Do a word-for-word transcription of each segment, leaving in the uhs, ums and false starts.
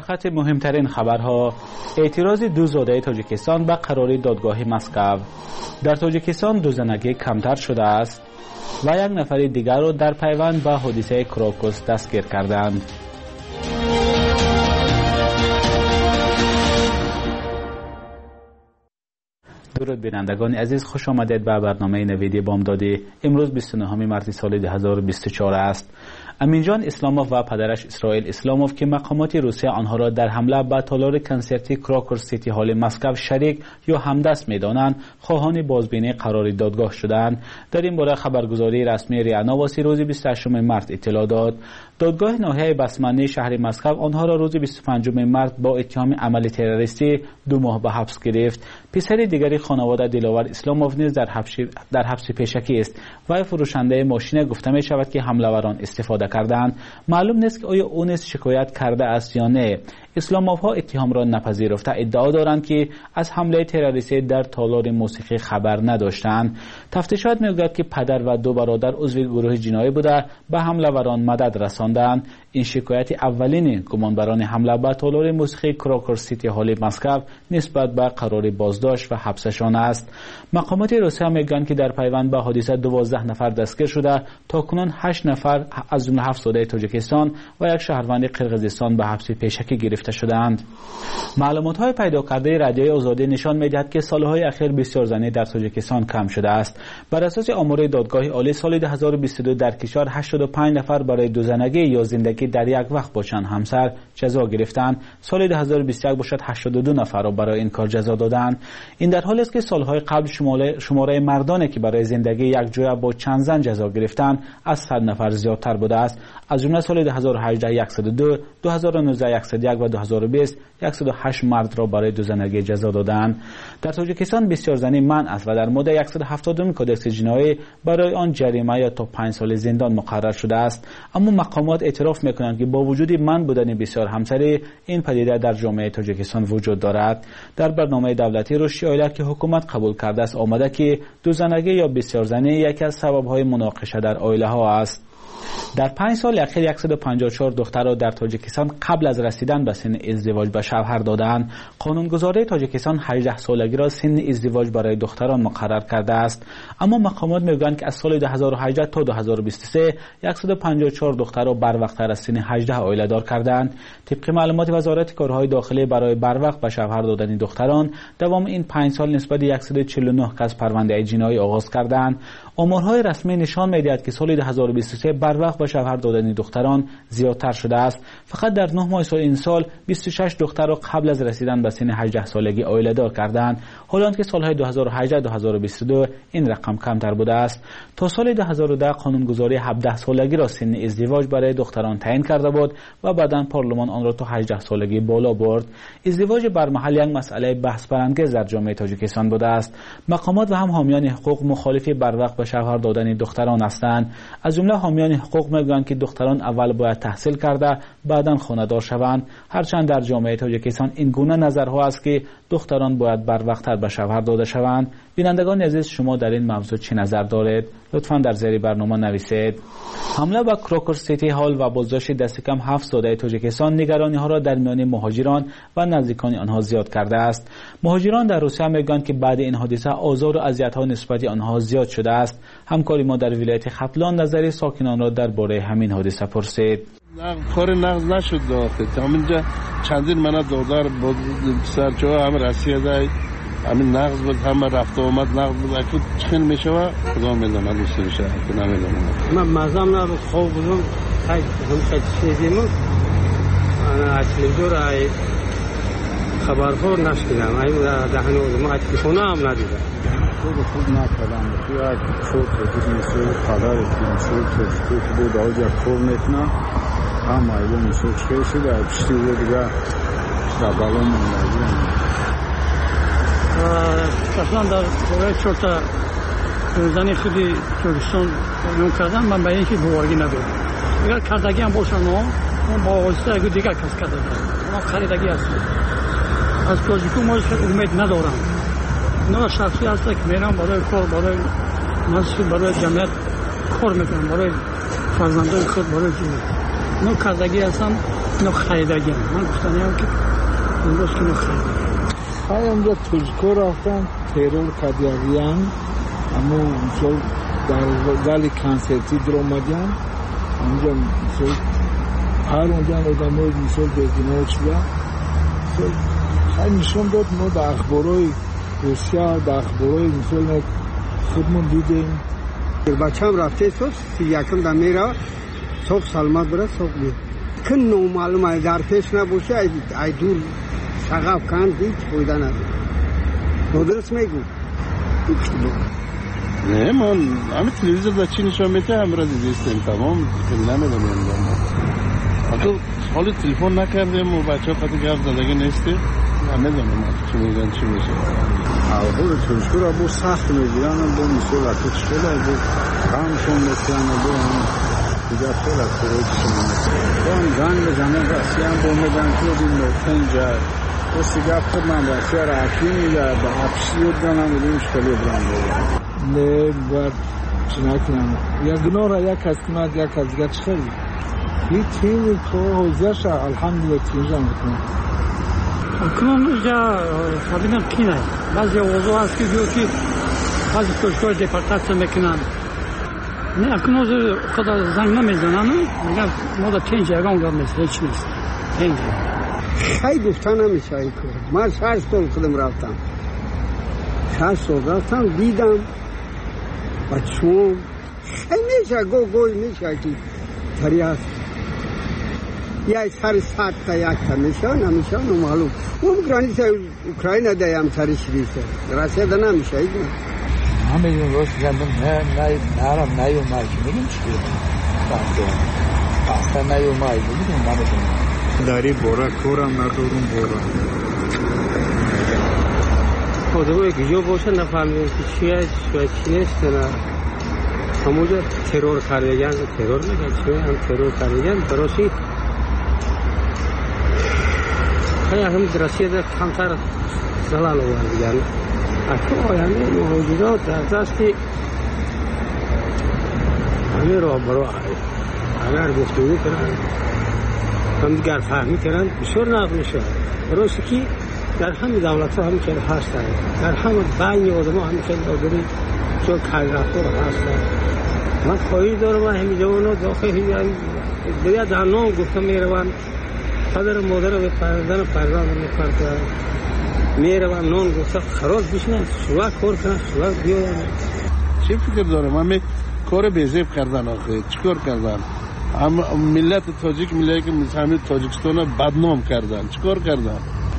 سرخط مهمترین خبرها: اعتراض دو زاده تاجیکستان به قرار دادگاه مسکو. در تاجیکستان دو زنگی کمتر شده است و یک نفر دیگر را در پیوند به حادثه کراکوس دستگیر کردند. درود بینندگان عزیز، خوش آمدید به برنامه نویدی بامدادی. امروز بیست و نهم مارس سال دو هزار و بیست و چهار است. امینجان اسلاموف و پدرش اسرائیل اسلاموف که مقامات روسیه آنها را در حمله به تالار کنسرتی کراکوس سیتی هال مسکو شریک یا همدست می‌دانند، خواهان بازبینی قرار دادگاه شدند. در این باره خبرگزاری رسمی ریاء نواسی روز بیست و هشتم مارس اطلاع داد. دادگاه ناحیه بسمنی شهر مسکو آنها را روز بیست و پنجم مارس با اتهام عمل تروریستی دو ماه به حبس گرفت. پسر دیگری خانواده دلاور اسلاموف نیز در حبس در حبس پیشکی است. وی فروشنده ماشین گفته می شود که حمله‌وران استفاده کردند. معلوم نیست که آیا او نیز شکایت کرده است یا نه. اسلاموف ها اتهام را نپذیرفته ادعا دارند که از حمله تروریستی در تالار موسیقی خبر نداشتند. تفتیشات میگوید که پدر و دو برادر عضو گروه جنایی بوده به حمله‌وران مدد رساندند. این شکایت اولین گمانبران حمله به تالار موسیقی کراکوس سیتی هال مسکو نسبت به قرار بازداشت و حبسشان است. مقامات روسیه میگویند که در پیوند به حادثه دوازده نفر دستگیر شده، تاکنون هشت نفر از جمله هفت زاده تاجیکستان و یک شهروند قرقیزستان به حبس پیشکی گرفته شدند. معلومات‌های پیدا کرده رادیوی آزادی نشان می‌دهد که سال‌های اخیر بسیار زنی در تاجیکستان کم شده است. بر اساس آمار دادگاه عالی سال دو هزار و بیست و دو در کشور هشتاد و پنج نفر برای دو زنگی یا زندگی در یک وقت با چند همسر جزا گرفتند. سال دو هزار و بیست و یک باشد هشتاد و دو نفر را برای این کار جزا دادند. این در حالی است که سال‌های قبل شماره شماره مردانی که برای زندگی یک جویا با چند زن جزا گرفتند از صد نفر زیادتر بوده است. از جمله سال دو هزار و هجده صد و دو، دو هزار و نوزده صد و یک و دو هزار و بیست صد و هشت مرد را برای دو زنگی جزا دادند. در تاجیکستان بسیار زنی منع است و در ماده صد و هفتاد کدکس جنایی برای آن جریمه یا تا پنج سال زندان مقرر شده است. اما مقامات اعتراف میکنند که با وجود منع بودن بسیار همسری، این پدیده در جامعه تاجیکستان وجود دارد. در برنامه دولتی رشد عائله که حکومت قبول کرده است آمده که دو زنگی یا بسیار زنی یکی از سبب‌های مناقشه در عائله ها است. در پنج سال اخیر صد و پنجاه و چهار دختر را در تاجیکستان قبل از رسیدن به سن ازدواج به شوهر دادند. قانونگذاری تاجیکستان هجده سالگی را سن ازدواج برای دختران مقرر کرده است. اما مقامات میگویند که از سال دو هزار و هجده تا دو هزار و بیست و سه صد و پنجاه و چهار دختر را بر وقت از سن هجده عائله دار کردند. طبق معلومات وزارت کارهای داخلی برای بر وقت به شوهر دادن دختران دوام این پنج سال نسبت صد و چهل و نه کس پرونده جنایی آغاز کردند. آمارهای رسمی نشان می‌دهد که سال دو هزار و بیست و سه بر وقت به شوهر دادن دختران زیادتر شده است. فقط در نه ماه سال این سال بیست و شش دختر را قبل از رسیدن به سن هجده سالگی عائله دار کردند، حالانکه که سالهای دو هزار و هجده دو هزار و بیست و دو این رقم کمتر بوده است. تا سال دو هزار و ده قانونگذاری هفده سالگی را سن ازدواج برای دختران تعیین کرده بود و بعداً پارلمان آن را تا هجده سالگی بالا برد. ازدواج بر محل یک مسئله بحث برانگیز در جامعه تاجیکستان بوده است. مقامات و هم حامیان حقوق مخالف بر وقت به شوهر دادن دختران هستند. از جمله حامیان حقوق میگویند که دختران اول باید تحصیل کرده بعداً خانه‌دار شوند، هرچند در جامعه تاجیکستان این گونه نظرها است که دختران باید بر وقت به شوهر داده شوند. بینندگان عزیز، شما در این موضوع چه نظر دارید؟ لطفاً در زیر برنامه نویسید. حمله به کراکوس سیتی هال و بازداشت دست کم هفت زاده تاجیکستان نگرانی ها را در میان مهاجران و نزدیکان آنها زیاد کرده است. مهاجران در روسیه میگویند که بعد این حادثه آزار و اذیت ها نسبت آنها زیاد شده است. همکاری ما در ولایت ختلان نظر ساکنان را درباره همین حادثه پرسید. کار نقض نشد داخل همینجا چندین منت دادار بود سرچه همه رسیده همین نقض بود، همه رفت و آمد نقض بود. اکنون چند میشوه خدا میدونه دوست میشه که نمیدونم. من مزام نبود خوب بودم خیلی خیلی چیزیم انا اصلی دور ای خبرها نشدم ای دهنه بودم ای تلفونه هم ندیدم. خود خود نکردم توی شد که میشه قدر میشه که بود آجا کور نکنه هم ایو میشه چه شده پشتی بود دیگه در بالون میگیرم. اصلا در دوره چورتا زنی خودی ترکستان اون کردن من به اینکه بوارگی ندارم. اگر کردگی هم باشن اون با واسطه اگه دیگر کس کرده دارم. اما خریدگی هست. از تاجیکو ما امید ندارم. نه شخصی هست که میرم برای کار برای مسجد برای جمعیت کار میکنم برای فرزندان خود برای جمعیت. نه کردگی هستم اینو خریدگی من گفتنیم که امروز که اینو خریدگی های اونجا ترکو رفتن ترور کدیاریان اما مثل در زل کنسرتی در اومدن اونجا مثل هر اونجا آدم های مثل بزدینه شده خیلی نشون داد ما در اخبارای روسیا در اخبارای مثل خودمون دیدیم بچه هم رفته صبح سی یکم در میره صبح سلامت بره صبح میره که نومعلومه در پیش نباشه ای دور شغف کن هیچ فایده نداره درست میگو نه من همه تلویزیون در چی نشان میده همه را دیدیم تمام نمیدونم تو حالا تلفن نکردیم و بچه ها خواهد گفت زدگی نیستی نمیدونم چی میگن چی میشه اول ترشکو را بو سخت میگیرن و بو مسئول اکت شده بو غمشون میکنن و بو هم دیگر خیلی از خروج شما بو هم زن بزنه رسی هم بو میدن که بین نوتن جای بو سیگه خود من رسی را اکی میگه با اپسی رو دنم و دیمش کلی برم بگم نه باید چی نکنم یا گناه را یک از کند یک از دیگر چه خیلی این تیم که حوزش الحمدلله تیمجا میکنم کنون اینجا فهمیدم کی نه بعضی اوضاع هست که بیو که بعضی کشکای دیپارتاسیون میکنن نه کنون خدا زنگ نمیزنن میگن ما دا تنج یگان گفت نیست هیچ نیست تنج خیلی گفتن نمیشه این کار من شهر سال خودم رفتم شهر سال رفتم دیدم و چون خیلی میشه گو گوی میشه که تری هست یا سر ساعت تا یک تا میشه نمیشه نمالوم اون گرانی سر اوکراین دایم سر شریفه رسیده نمیشه ایگه همه این روز گندم نه نه نرم نه یو مایی میگیم چیه پاستا نه یو مایی میگیم نمیدونم داری بورا کورم ندارم بورا خودمون که جو باشه نفهمیم که چیه چی نیست نه همونجا ترور کردگن ترور میگن چیه هم ترور کردگن براشی خیلی هم درسیده کمتر زلال آوردگن اکنون یعنی موجودات در دستی همه را برای اگر گفتگو کنن هم دیگر فهمی کنن بسیار نقل میشه برایشی که در همه دولت ها همین که هستن در همه بین آدم ها همین که آدمی چون کل رفتار هستن من خواهی دارم و همین جوان ها داخل باید در نام گفتم میرون پدر و مادر به پردن پردن میکرد میرون نام گفته خراج بشنن شوا کار کنن شوا بیاین چه فکر دارم همه کار بیزیب کردن آخه چیکار کردن هم ملت تاجیک ملت که همه تاجیکستان رو بدنام کردن چیکار کردن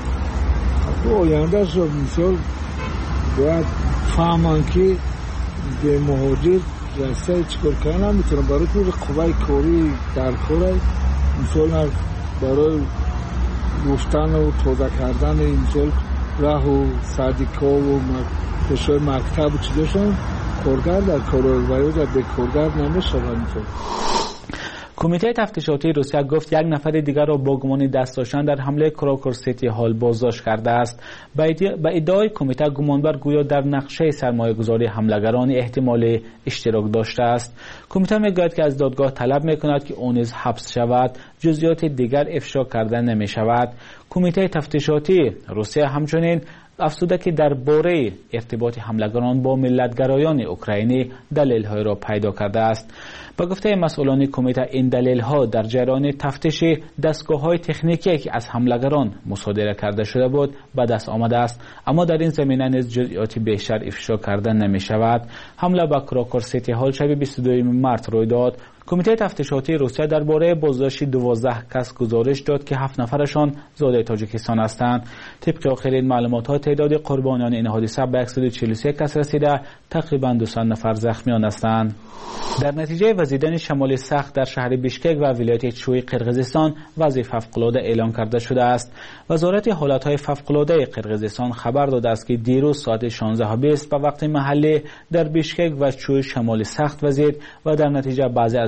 تو آینده شد مثال باید فهمان که به مهاجر رسته چیکار کنن میتونم برای تو قوای کاری در کاره مثال برای گفتن و توضیح کردن مثال راه و صدیقا و کشای مکتب و چیزشون کارگر در کارگری در به کارگر نمیشه همینطور. کمیته تفتیشاتی روسیه گفت یک نفر دیگر را با گمان دست داشتن در حمله کراکور سیتی هال بازداشت کرده است. به ادعای کمیته گمانبر گویا در نقشه سرمایه‌گذاری حملگران احتمال اشتراک داشته است. کمیته میگوید که از دادگاه طلب میکند که او نیز حبس شود، جزئیات دیگر افشا کرده نمی شود. کمیته تفتیشاتی روسیه همچنین افزوده که درباره ارتباط حملگران با ملتگرایان اوکراینی دلیل‌های را پیدا کرده است. با گفته مسئولان کمیته این دلیل‌ها در جریان تفتیش دستگاه‌های تکنیکی که از حملگران مصادره کرده شده بود به دست آمده است، اما در این زمینه نیز جزئیات بیشتر افشا کرده نمی‌شود. حمله به کراکور سیتی هال شب بیست و دوم مارس روی داد. کمیته تفتیشاتی روسیه درباره بازداشت دوازده کس گزارش داد که هفت نفرشان زاده تاجیکستان هستند. طبق آخرین معلومات تعداد قربانیان این حادثه به صد و چهل و سه کس رسیده، تقریبا دویست نفر زخمیان هستند. در نتیجه وزیدن شمال سخت در شهر بیشکک و ولایت چوی قرقیزستان وضع فوق‌العاده اعلام کرده شده است. وزارت حالت‌های فوق‌العاده قرقیزستان خبر داده است که دیروز ساعت شانزده و بیست به وقت محلی در بیشکک و چوی شمال سخت وزید و در نتیجه بعضی از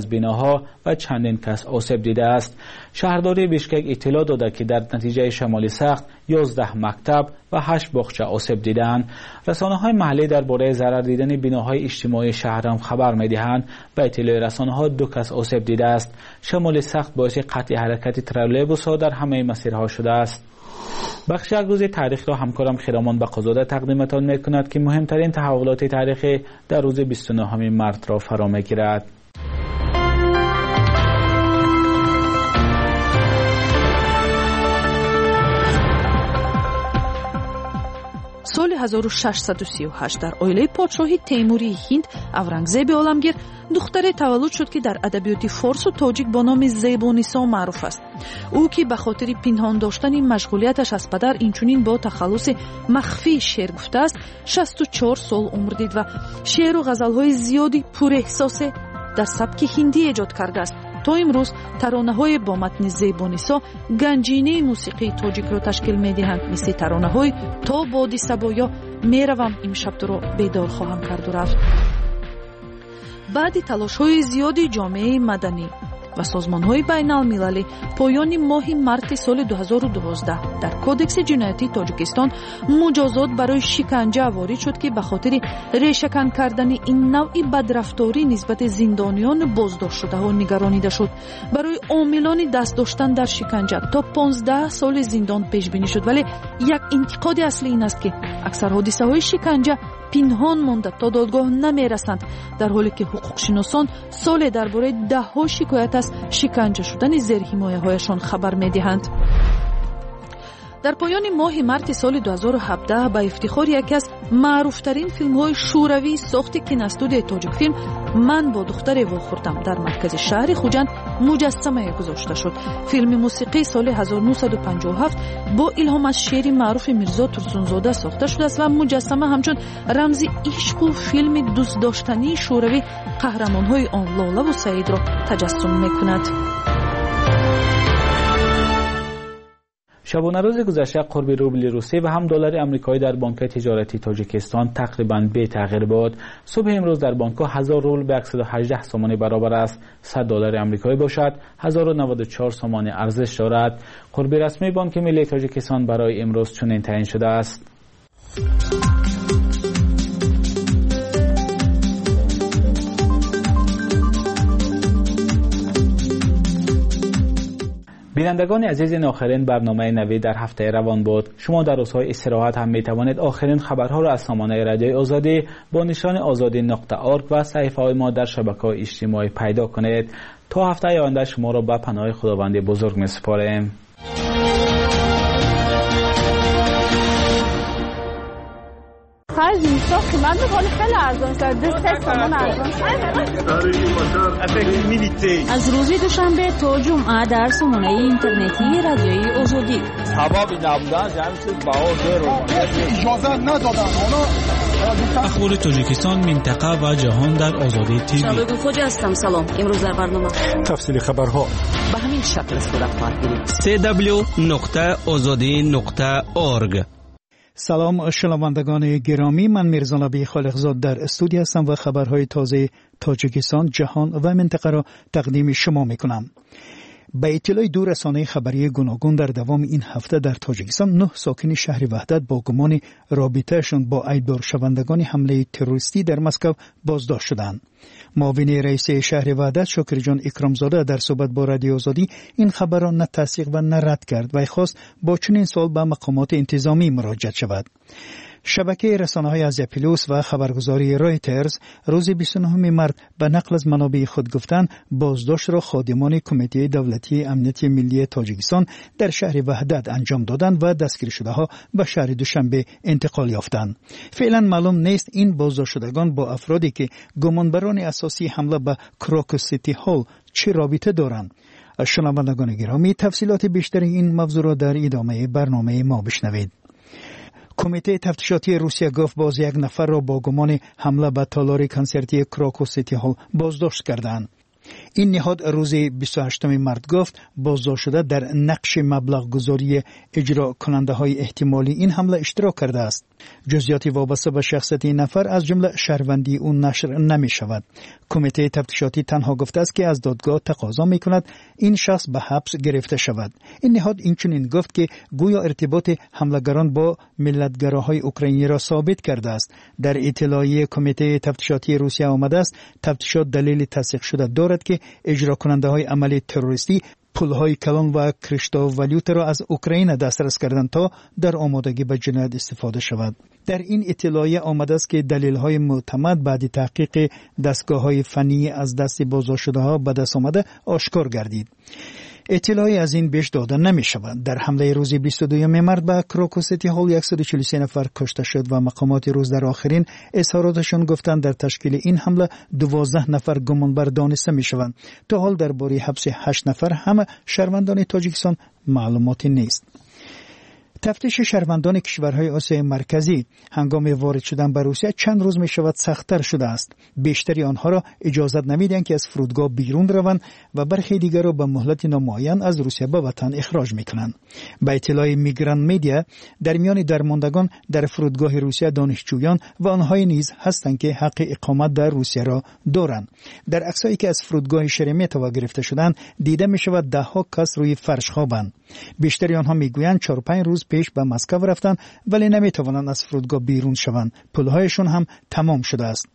از بناها و چندین کس آسیب دیده است. شهرداری بیشکک اطلاع داده که در نتیجه شمال سخت یازده مکتب و هشت باغچه آسیب دیدند. رسانه‌های محلی درباره ضرر دیدن بناهای اجتماعی شهر هم خبر می‌دهند. به اطلاع رسانه‌ها دو کس آسیب دیده است. شمال سخت باعث قطع حرکت ترولبوس‌ها در همه مسیرها شده است. بخش اگروز تاریخ را همکارم خیرامان بقازاده تقدیمتان می‌کند که مهمترین تحولات تاریخی در روز بیست و نهم مارس را فرا می‌گیرد. سال هزار و ششصد و سی و هشت در اویله پادشاهی تیموری هند اورنگزیب عالمگیر دختری تولد شد که در ادبیات فارس و تاجیک با نام زیبونیسا معروف است. او که به خاطر پنهان داشتن مشغولیتش از پدر اینچنین با تخلص مخفی شعر گفته است، شصت و چهار سال عمر دید و شعر و غزل‌های زیادی پر احساس در سبک هندی ایجاد کرده است. تا امروز ترانه‌های با متن زیبونیسا گنجینه موسیقی تاجیک را تشکیل می‌دهند، مثل ترانه‌های تا بادی صبا یا میروم امشب تو را بیدار خواهم کرد و رفت. بعد تلاش‌های زیادی جامعه مدنی و سازمان‌های بین‌المللی پایان ماه مارس سال دو هزار و دوازده در کودکس جنایتی تاجیکستان مجازات برای شکنجه وارد شد که به خاطر ریشه‌کن کردن این نوع بدرفتاری نسبت زندانیان بازداشت شده‌ها نگرانیده شد. برای عاملان دست داشتن در شکنجه تا پانزده سال زندان پیش بینی شد، ولی یک انتقاد اصلی این است که اکثر حادثه‌های شکنجه پنهان مانده تا دادگاه نمیرسند، در حالی که حقوقشناسان سال درباره ده ها شکایت از شکنجه شدن زیر حمایه هایشان خبر میدهند. در پایان ماه مارس سال دو هزار و هفده با افتخار یکی از معروفترین فیلم‌های شوروی ساخت کینوستودیوی تاجیک فیلم من با دختر واخوردم در مرکز شهر خوجند مجسمه گذاشته شد. فیلم موسیقی سال هزار و نهصد و پنجاه و هفت با الهام از شعر معروف میرزا ترسونزاده ساخته شده است و مجسمه همچون رمز عشق و فیلم دوست داشتنی شوروی قهرمان‌های آن لاله و سعید را تجسم می‌کند. شبانه روز گذشته قرب روبل روسی و هم دلار آمریکایی در بانک تجارتی تاجیکستان تقریباً بی تغییر بود. صبح امروز در بانک هزار روبل به صد و هجده سومانی برابر است. صد دلار آمریکایی باشد هزار و نود و چهار سومانی ارزش دارد. قرب رسمی بانک ملی تاجیکستان برای امروز چنین تعیین شده است. بینندگان عزیز، این آخرین برنامه نوید در هفته روان بود. شما در روزهای استراحت هم می توانید آخرین خبرها را از سامانه رادیوی آزادی با نشان آزادی نقطه اورگ و صفحه های ما در شبکه‌های اجتماعی پیدا کنید. تا هفته آینده شما را به پناه خداوند بزرگ می سپاریم. هر زیستا قیمت بخوانی خیلی ارزان است. دو سه سامان ارزان است. از روز دوشنبه تا جمعه در سامانه اینترنتی رادیوی آزادی. سبب نبودن جمعیت بهار رو اجازه ندادن. اخبار تاجیکستان، منطقه و جهان در آزادی تیوی. شبگو خوج هستم. سلام. امروز در برنامه تفصیل خبرها به همین شکل صورت خواهد گرفت. سی دبلیو نقطه آزادی نقطه اورگ. سلام شنوندگان گرامی، من میرزا نبی خالقزاد در استودیو هستم و خبرهای تازه تاجیکستان، جهان و منطقه را تقدیم شما میکنم. به اطلاع دو رسانه خبری گوناگون در دوام این هفته در تاجیکستان نه ساکن شهر وحدت با گمان رابطهشون با ایبدار شوندگان حمله تروریستی در مسکو بازداشت شدند. معاون رئیس شهر وحدت شکر جان اکرامزاده در صحبت با رادیو آزادی این خبر را نه تصدیق و نه رد کرد و خواست با چنین سوال به مقامات انتظامی مراجعه شود. شبکه رسانه‌های آزیاپلوس و خبرگزاری رایترز روز بیست و نهم مارس به نقل از منابع خود گفتند بازداشت را خادمان کمیته دولتی امنیت ملی تاجیکستان در شهر وحدت انجام دادند و دستگیر شده‌ها به شهر دوشنبه انتقال یافتند. فعلا معلوم نیست این بازداشت شدگان با افرادی که گمانبران اساسی حمله به کراکوس سیتی هال چه رابطه دارند. شنوندگان گرامی، تفصیلات بیشتر این موضوع را در ادامه برنامه ما بشنوید. کمیته تفتیشاتی روسیه گفت باز یک نفر را با گمان حمله به تالار کنسرتی کراکوس سیتی هال بازداشت کردند. این نهاد روز بیست و هشتم مارس گفت بازداشت شده در نقش مبلغ گذاری اجرا کننده های احتمالی این حمله اشتراک کرده است. جزئیات وابسته به شخصیت این نفر از جمله شهروندی او نشر نمی شود. کمیته تفتیشاتی تنها گفته است که از دادگاه تقاضا می کند این شخص به حبس گرفته شود. این نهاد اینچنین گفت که گویا ارتباط حملگران با ملتگراهای اوکراینی را ثابت کرده است. در اطلاعیه کمیته تفتیشاتی روسیه آمده است تفتیشات دلیل تصدیق شده دارد که اجرا کننده های عمل تروریستی پولهای کلان و کریشتاف والیوت را از اوکراین دسترس کردند تا در آمادگی به جنایت استفاده شود. در این اطلاعیه آمده است که دلیل‌های معتمد بعد تحقیق دستگاه‌های فنی از دست بازداشت‌شده‌ها به دست آمده آشکار گردید. اطلاعی از این بیش داده نمی شود. در حمله روز بیست و دوم مارس به کراکوسیتی هال صد و چهل و سه نفر کشته شد و مقامات روس در آخرین اظهاراتشان گفتند در تشکیل این حمله دوازده نفر گمانبر دانسته می شوند. تا حال درباره حبس هشت نفر همه شهروندان تاجیکستان معلوماتی نیست. تفتیش شهروندان کشورهای آسیای مرکزی هنگام وارد شدن به روسیه چند روز می شود سخت‌تر شده است. بیشتری آنها را اجازت نمیدهند که از فرودگاه بیرون روند و برخی دیگر را به مهلت نامعین از روسیه به وطن اخراج می کنند. به اطلاع میگران میدیا در میان درماندگان در فرودگاه روسیه دانشجویان و آنهای نیز هستند که حق اقامت در روسیه را دارند. در عکسایی که از فرودگاه شرمیتوو گرفته شدند دیده می شود ده ها کس روی فرش خوابند. بیشتری آنها میگویند چهار پنج روز پیش به مسکو رفتند ولی نمیتوانند از فرودگاه بیرون شوند. پولهایشون هم تمام شده است.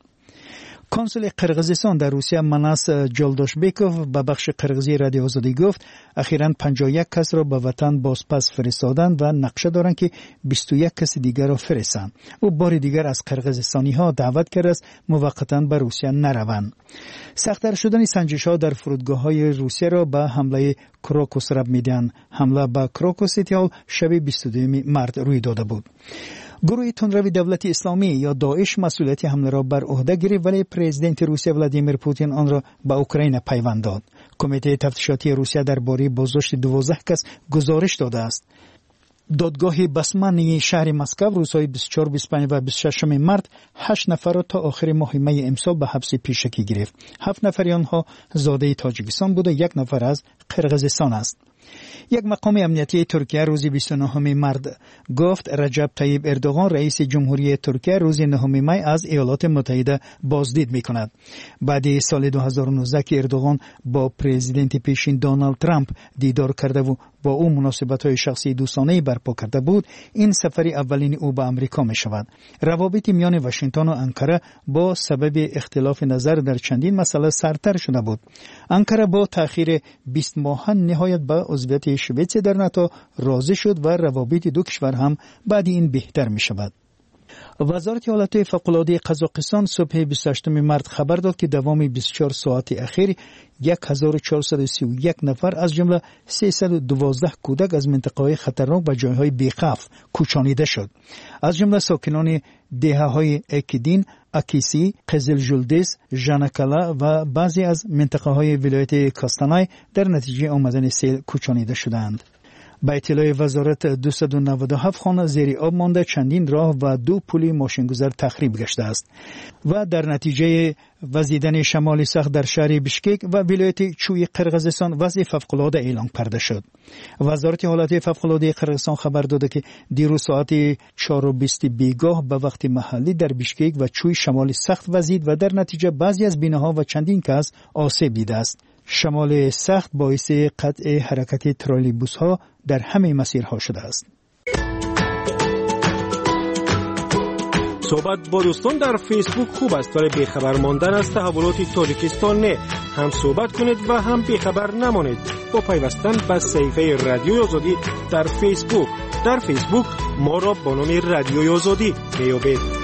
کنسول قرقیزستان در روسیه مناس جلداشبیکوف به بخش قرقیزی رادیو آزادی گفت اخیراً پنجاه و یک کس را به وطن بازپس فرستادند و نقشه دارند که بیست و یک کس دیگر را فرستند. او بار دیگر از قرقیزستانی ها دعوت کرده است موقتا به روسیه نروند. سخت‌تر شدن سنجش ها در فرودگاه های روسیه را به حمله کراکوس ربط میدهند. حمله به کراکوسیتی هال شب بیست و دوم مارس روی داده بود. گروه تندروی دولت اسلامی یا داعش مسئولیت حمله را بر عهده گرفت ولی پرزیدنت روسیه ولادیمیر پوتین آن را به اوکراین پیوند داد. کمیته تفتیشاتی روسیه درباره بازداشت دوازده کس گزارش داده است. دادگاه بسمانی شهر مسکو روزهای بیست و چهار، بیست و پنج و بیست و شش مارس هشت نفر را تا آخر ماه می امسال به حبس پیشکی گرفت. هفت نفر آنها زاده تاجیکستان بود و یک نفر از قرقیزستان است. یک مقام امنیتی ترکیه روز بیست و نه مارس گفت رجب طیب اردوغان رئیس جمهوری ترکیه روز نه می از ایالات متحده بازدید می کند. بعد سال دو هزار و نوزده که اردوغان با پرزیدنت پیشین دونالد ترامپ دیدار کرده و با او مناسبت‌های شخصی دوستانه برپا کرده بود، این سفری اولین او به آمریکا می شود. روابط میان واشنگتن و انقره با سبب اختلاف نظر در چندین مسئله سرتر شده بود. انقره با تأخیر بیست ماه نهایت به عضویت شویتس در ناتو راضی شد و روابط دو کشور هم بعد این بهتر می شود. وزارت حالات فوق‌العاده قزاقستان صبح بیست و هشتم مارس خبر داد که دوام بیست و چهار ساعت اخیر هزار و چهارصد و سی و یک نفر از جمله سیصد و دوازده کودک از منطقه‌های خطرناک و جایهای بی‌خوف کوچانیده شد. از جمله ساکنان دهه‌های اکیدین، اکیسی، قزلجلدیس، ژانکالا و بعضی از منطقه‌های ولایت کاستانای در نتیجه آمدن سیل کوچانیده شدند. با اطلاع وزارت دویست و نود و هفت خانه زیر آب مانده، چندین راه و دو پل ماشینگذار تخریب گشته است و در نتیجه وزیدن شمال سخت در شهر بیشکک و ولایت چوی قرقیزستان وضع فوق‌العاده اعلام کرده شد. وزارت حالات فوق‌العاده قرقیزستان خبر داده که دیروز ساعت چهار و بیست بیگاه به وقت محلی در بیشکک و چوی شمال سخت وزید و در نتیجه بعضی از بیناها و چندین کس آسیب دیده است. شمال سخت باعث قطع حرکت ترالیبوس ها در همه مسیرها شده است. صحبت با دوستان در فیسبوک خوب است ولی بیخبر ماندن از تحولات تاجیکستان نه. هم صحبت کنید و هم بیخبر نمانید با پیوستن به صفحه رادیوی آزادی در فیسبوک. در فیسبوک ما را با نام رادیوی آزادی بیابید.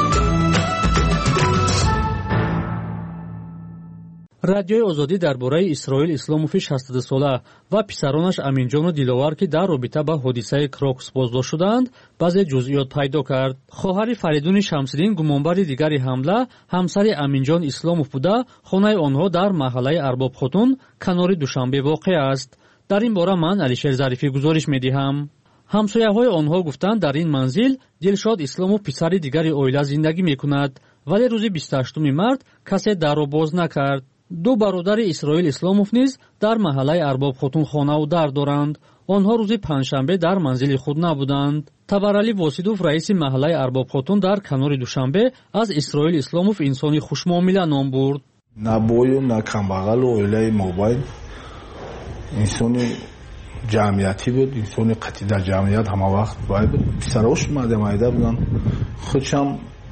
رادیوی آزادی درباره اسرائیل اسلاموفی هشتاد ساله و پسرانش امینجان و دیلوار که در رابطه با حادثه کراکوس بازداشت شدند بعضی جزئیات پیدا کرد. خواهر فریدون شمس‌الدین گمانبر دیگری حمله همسر امینجان اسلاموف بوده. خانه آنها در محله ارباب خاتون کنار دوشنبه واقع است. در این باره من علیشیر ظریفی گزارش می‌دهم. همسایه‌های آنها گفتند در این منزل دلشاد اسلاموف پسر دیگری اویلا زندگی می‌کند ولی روز بیست و هشتم مارس کسی در را باز نکرد. ду бародари Исроил Исломов низ дар маҳаллаи Арбоб Хотун хонаву дар доранд. онҳо рӯзи панҷшанбе дар манзили худ набуданд. Табарали Восидов, раиси маҳаллаи Арбоб Хотун дар канори Душанбе, аз Исроил Исломов инсони хушмуомила ном бурд. На бою, на камбағалу оилаи мобайн инсони ҷамъияти буд, инсони қатъи дар ҷамъият ҳама вақт бай буд. писарош майда буданд, худшам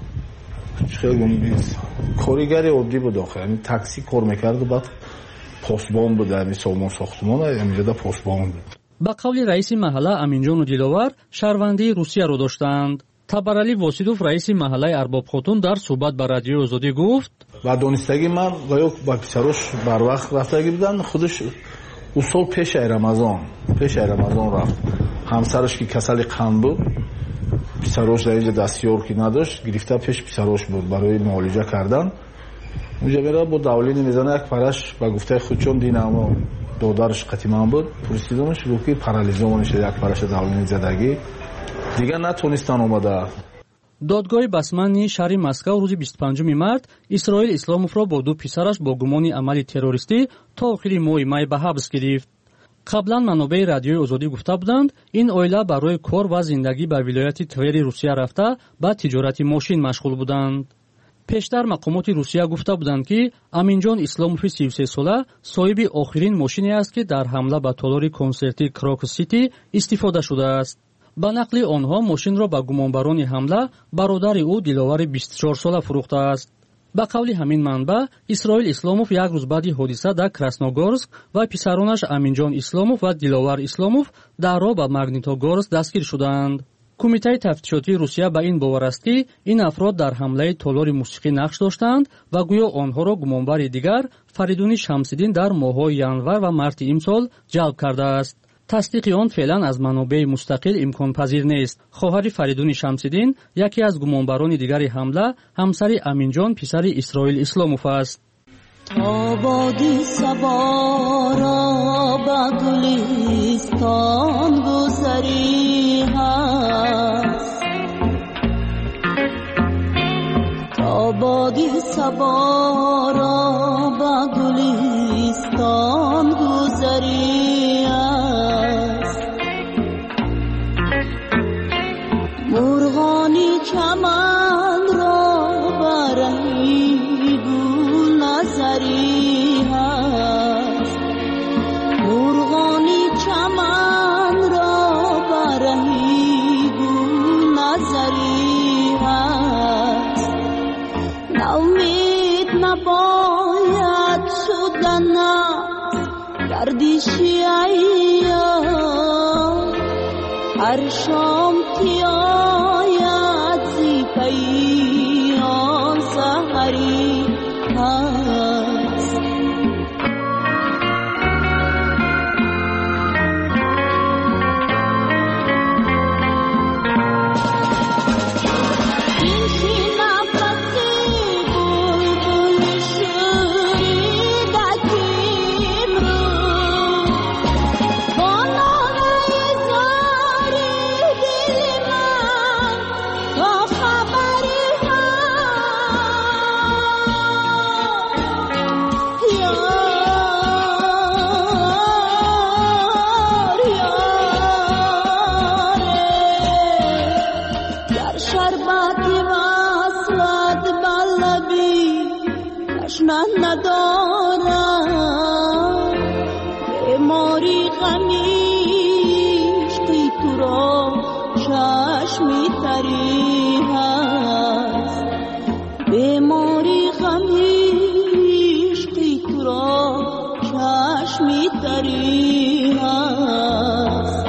коригари оддӣ буд. охир яъни такси кор мекарду, баъд посбон буд, яъни сомон сохтмон амиҷода посбон буд. ба қавли раиси маҳалла Аминҷону Диловар, шаҳрвандии Русияро доштанд. Табарали Восидов, раиси маҳаллаи Арбоб Хотун, дар суҳбат ба Радиои Озодӣ гуфт: ба донистагӣ ман гоё ба писарош барвақт рафтагӣ буданд. худаш ӯ сол пешаи рамазон пешаи рамазон рафт. ҳамсараш ки касали қанд буд, писарош дар инҷа дастёр ки надошт, гирифта пеш писарош буд барои муолиҷа кардан. унҷа мера бо давлини мезана, як параш ба гуфтаи худ чон динамо додараш қатиман буд, пурсидамаш гуфт ки парализован шуда, як параша давлини задагӣ дига натонистан омада. додгоҳи басманни шаҳри Москав рӯзи бисту панҷуми март Исроил Исломовро бо ду писараш бо гумони амали террористӣ то охири моҳи май ба ҳабс гирифт. қаблан манобаи Радиои Озодӣ гуфта буданд, ин оила барои кор ва зиндагӣ ба вилояти Твери Русия рафта ба тиҷорати мошин машғул буданд. пештар мақомоти Русия гуфта буданд ки Аминҷон Исломови си и се сола соҳиби охирин мошине аст ки дар ҳамла ба толори консерти Крокус Сити истифода шудааст. ба нақли онҳо мошинро ба гумонбарони ҳамла бародари ӯ Диловари бисту чор сола фурӯхтааст. ба қавли ҳамин манбаъ, Исроил Исломов як рӯз баъди ҳодиса дар Красногорск ва писаронаш Аминҷон Исломов ва Диловар Исломов дар роҳ ба Магнитогорск дастгир шуданд. кумитаи тафтишотии Русия ба ин бовар аст ки ин афрод дар ҳамлаи толори мусиқӣ нақш доштанд ва гӯё онҳоро гумонбари дигар Фаридуни Шамсиддин дар моҳҳои январ ва марти имсол ҷалб кардааст. тасдиқи он феълан аз манобеи мустақил имконпазир нест. хоҳари Фаридуни Шамсиддин, яке аз гумонбарони дигари ҳамла, ҳамсари Аминҷон, писари Исроил Исломов аст. آبادی سوارا با گلستان گذری هست آبادی سوارا با گلستان گذری هست مرغانی چمن را برهی نظری هست مرغانی چمن را برهی نظری هست نومید نباید شدن گردشی ایام هر شام که آید زی پیام سحری هست این که نفسی بلبل شوریدکیم رو با نامه زاری دل من تا خبری ندارم بیماری غمیش قی تو را چشمی تری هست بیماری غمیش قی تو را چشمی تری هست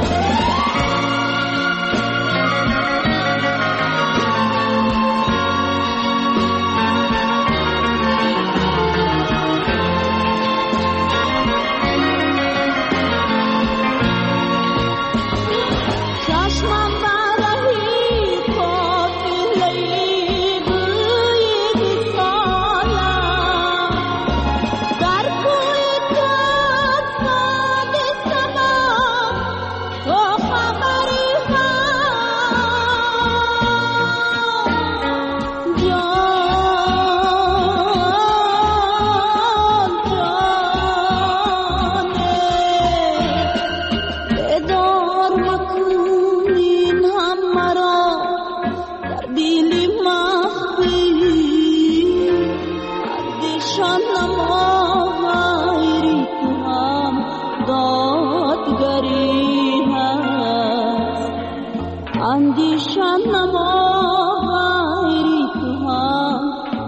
اندیشم نما غیری تو هم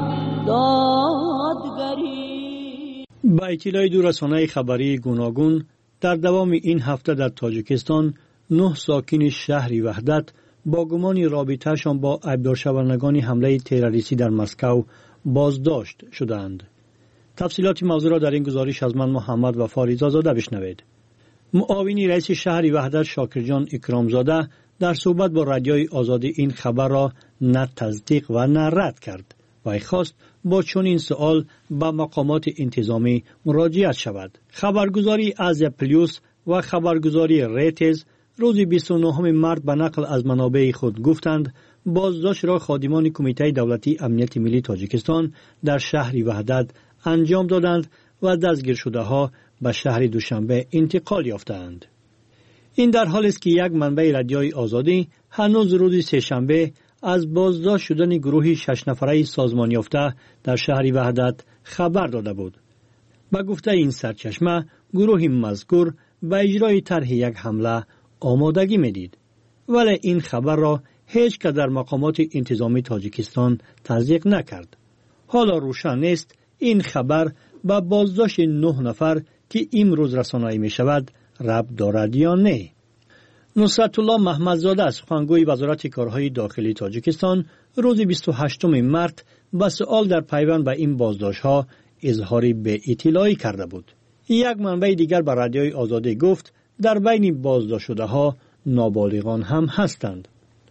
دادگری. با اطلاع دو رسانه خبری گوناگون در دوام این هفته در تاجیکستان نه ساکن شهر وحدت با گمان رابطه‌شان با ابدارشونگان حمله تروریستی در مسکو بازداشت شدند. تفصیلات موضوع را در این گزارش از من محمد وفا رضازاده بشنوید. معاون رئیس شهر وحدت شاکرجان اکرامزاده در صحبت با رادیوی آزادی این خبر را نه تصدیق و نه رد کرد و خواست با چنین سوال به مقامات انتظامی مراجعه شود. خبرگزاری آزیا پلیوس و خبرگزاری ریتز روز بیست و نهم مارس به نقل از منابع خود گفتند بازداشت را خادمان کمیته دولتی امنیت ملی تاجیکستان در شهر وحدت انجام دادند و دستگیر شده ها به شهر دوشنبه انتقال یافتند. این در حالی است که یک منبع رادیوی آزادی هنوز روز سه‌شنبه از بازداشت شدن گروهی شش نفره سازمان یافته در شهر وحدت خبر داده بود. با گفته این سرچشمه گروه مذکور به اجرای طرح یک حمله آمادگی میدید، ولی این خبر را هیچ که در مقامات انتظامی تاجیکستان تصدیق نکرد. حالا روشن نیست این خبر با بازداشت نه نفر که امروز رسانه‌ای می شود ربط دارد یا نه. نصرت الله محمدزاده سخنگوی وزارت کارهای داخلی تاجیکستان روز بیست و هشتم مارس با سؤال در پیوند به این بازداشت‌ها اظهار به اطلاعی کرده بود. یک منبع دیگر به رادیوی آزادی گفت در بین بازداشت شده‌ها نابالغان هم هستند.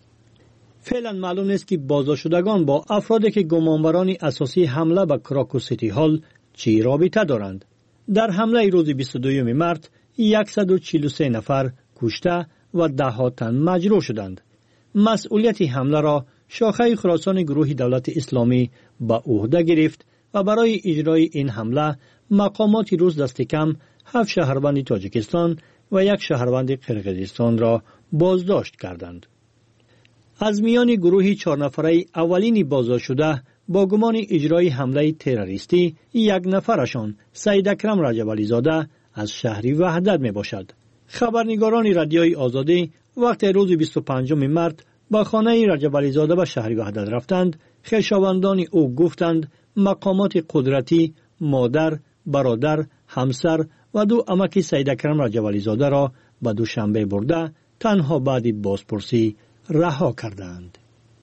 فعلا معلوم نیست که بازداشت شدگان با افرادی که گمانبران اساسی حمله به کراکو سیتی هال چی رابطه دارند. در حمله روز بیست و دوم مارس صد و چهل و سه نفر کشته و ده ها تن مجروح شدند. مسئولیت حمله را شاخه خراسان گروه دولت اسلامی به عهده گرفت و برای اجرای این حمله مقامات روز دست کم هفت شهروند تاجیکستان و یک شهروند قرقیزستان را بازداشت کردند. از میان گروه چهار نفره اولین بازداشت شده با گمان اجرای حمله تروریستی یک نفرشان سید اکرم رجب علی زاده از شهر وحدت می باشد. خبرنگاران رادیوی آزادی وقت روز بیست و پنجم مارس با خانه رجب علی زاده به شهر وحدت رفتند. خویشاوندان او گفتند مقامات قدرتی مادر، برادر، همسر و دو عمک سید اکرم رجب علی زاده را به دوشنبه برده تنها بعد بازپرسی رها کردند.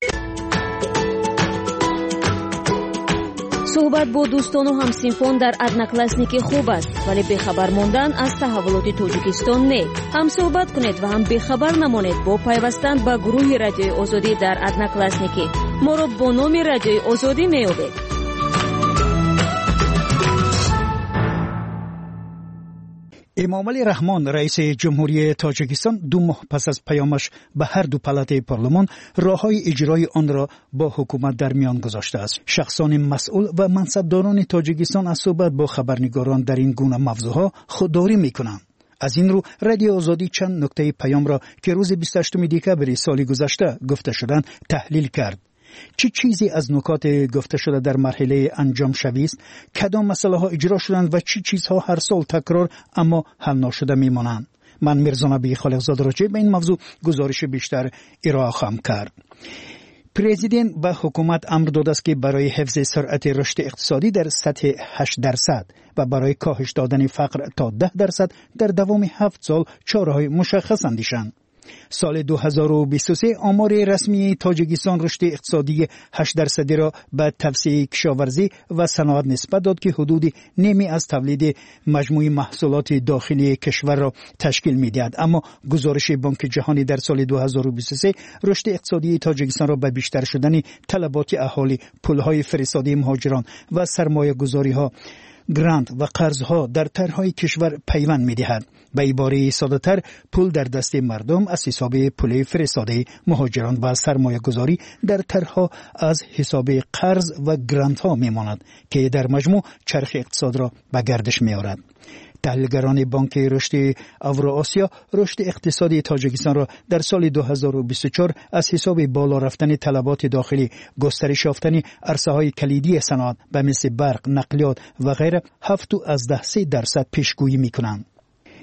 صحبت با دوستان و همسینفون در ادناکلاسنیک خوب است، ولی بخبر ماندن از تحولات تاجیکستان نه. هم صحبت کنید و هم بخبر نمانید با پیوستن به گروه رادیوی آزادی در ادناکلاسنیک. ما را با نام رادیوی آزادی میابید. امامعلی رحمان رئیس جمهوری تاجیکستان دو ماه پس از پیامش به هر دو پالات پارلمان راههای اجرای آن را با حکومت در میان گذاشته است. شخصان مسئول و منصبداران تاجیکستان از صحبت با خبرنگاران در این گونه موضوعها خودداری میکنند. از این رو رادیو آزادی چند نکته پیام را که روز بیست و هشتم دکامبر سال گذشته گفته شدند تحلیل کرد. چه چی چیزی از نکات گفته شده در مرحله انجام شوی است؟ کدام مسئله ها اجرا شدند و چه چی چیزها هر سال تکرار اما حل نشده میمانند؟ من میرزا نبی خالقزاده راجع به این موضوع گزارش بیشتر ارائه خواهم کرد. پرزیدنت به حکومت امر داده است که برای حفظ سرعت رشد اقتصادی در سطح هشت درصد و برای کاهش دادن فقر تا ده درصد در دوام هفت سال چاره‌های مشخص اندیشند. سال دو هزار و بیست و سه آمار رسمی تاجیکستان رشد اقتصادی هشت درصدی را به توسعه کشاورزی و صنعت نسبت داد که حدود نیمی از تولید مجموع محصولات داخلی کشور را تشکیل می‌دهد. اما گزارش بانک جهانی در سال دو هزار و بیست و سه رشد اقتصادی تاجیکستان را به بیشتر شدن طلبات اهالی، پول‌های فرستاده مهاجران و سرمایه‌گذاری‌ها، گرانت و قرضها در طرحهای کشور پیوند می‌دهد. به عباره ساده‌تر پول در دست مردم از حساب پول فرستاده مهاجران و سرمایه گذاری در طرحها از حساب قرض و گرانت ها میماند که در مجموع چرخ اقتصاد را به گردش میآورد. تحلیلگران بانک رشد اوراسیا رشد اقتصادی تاجیکستان را در سال دو هزار و بیست و چهار از حساب بالا رفتن طلبات داخلی، گسترش یافتن عرصه‌های کلیدی صنعت به مثل برق، نقلیات و غیره هفت از ده سه درصد پیشگویی می‌کنند.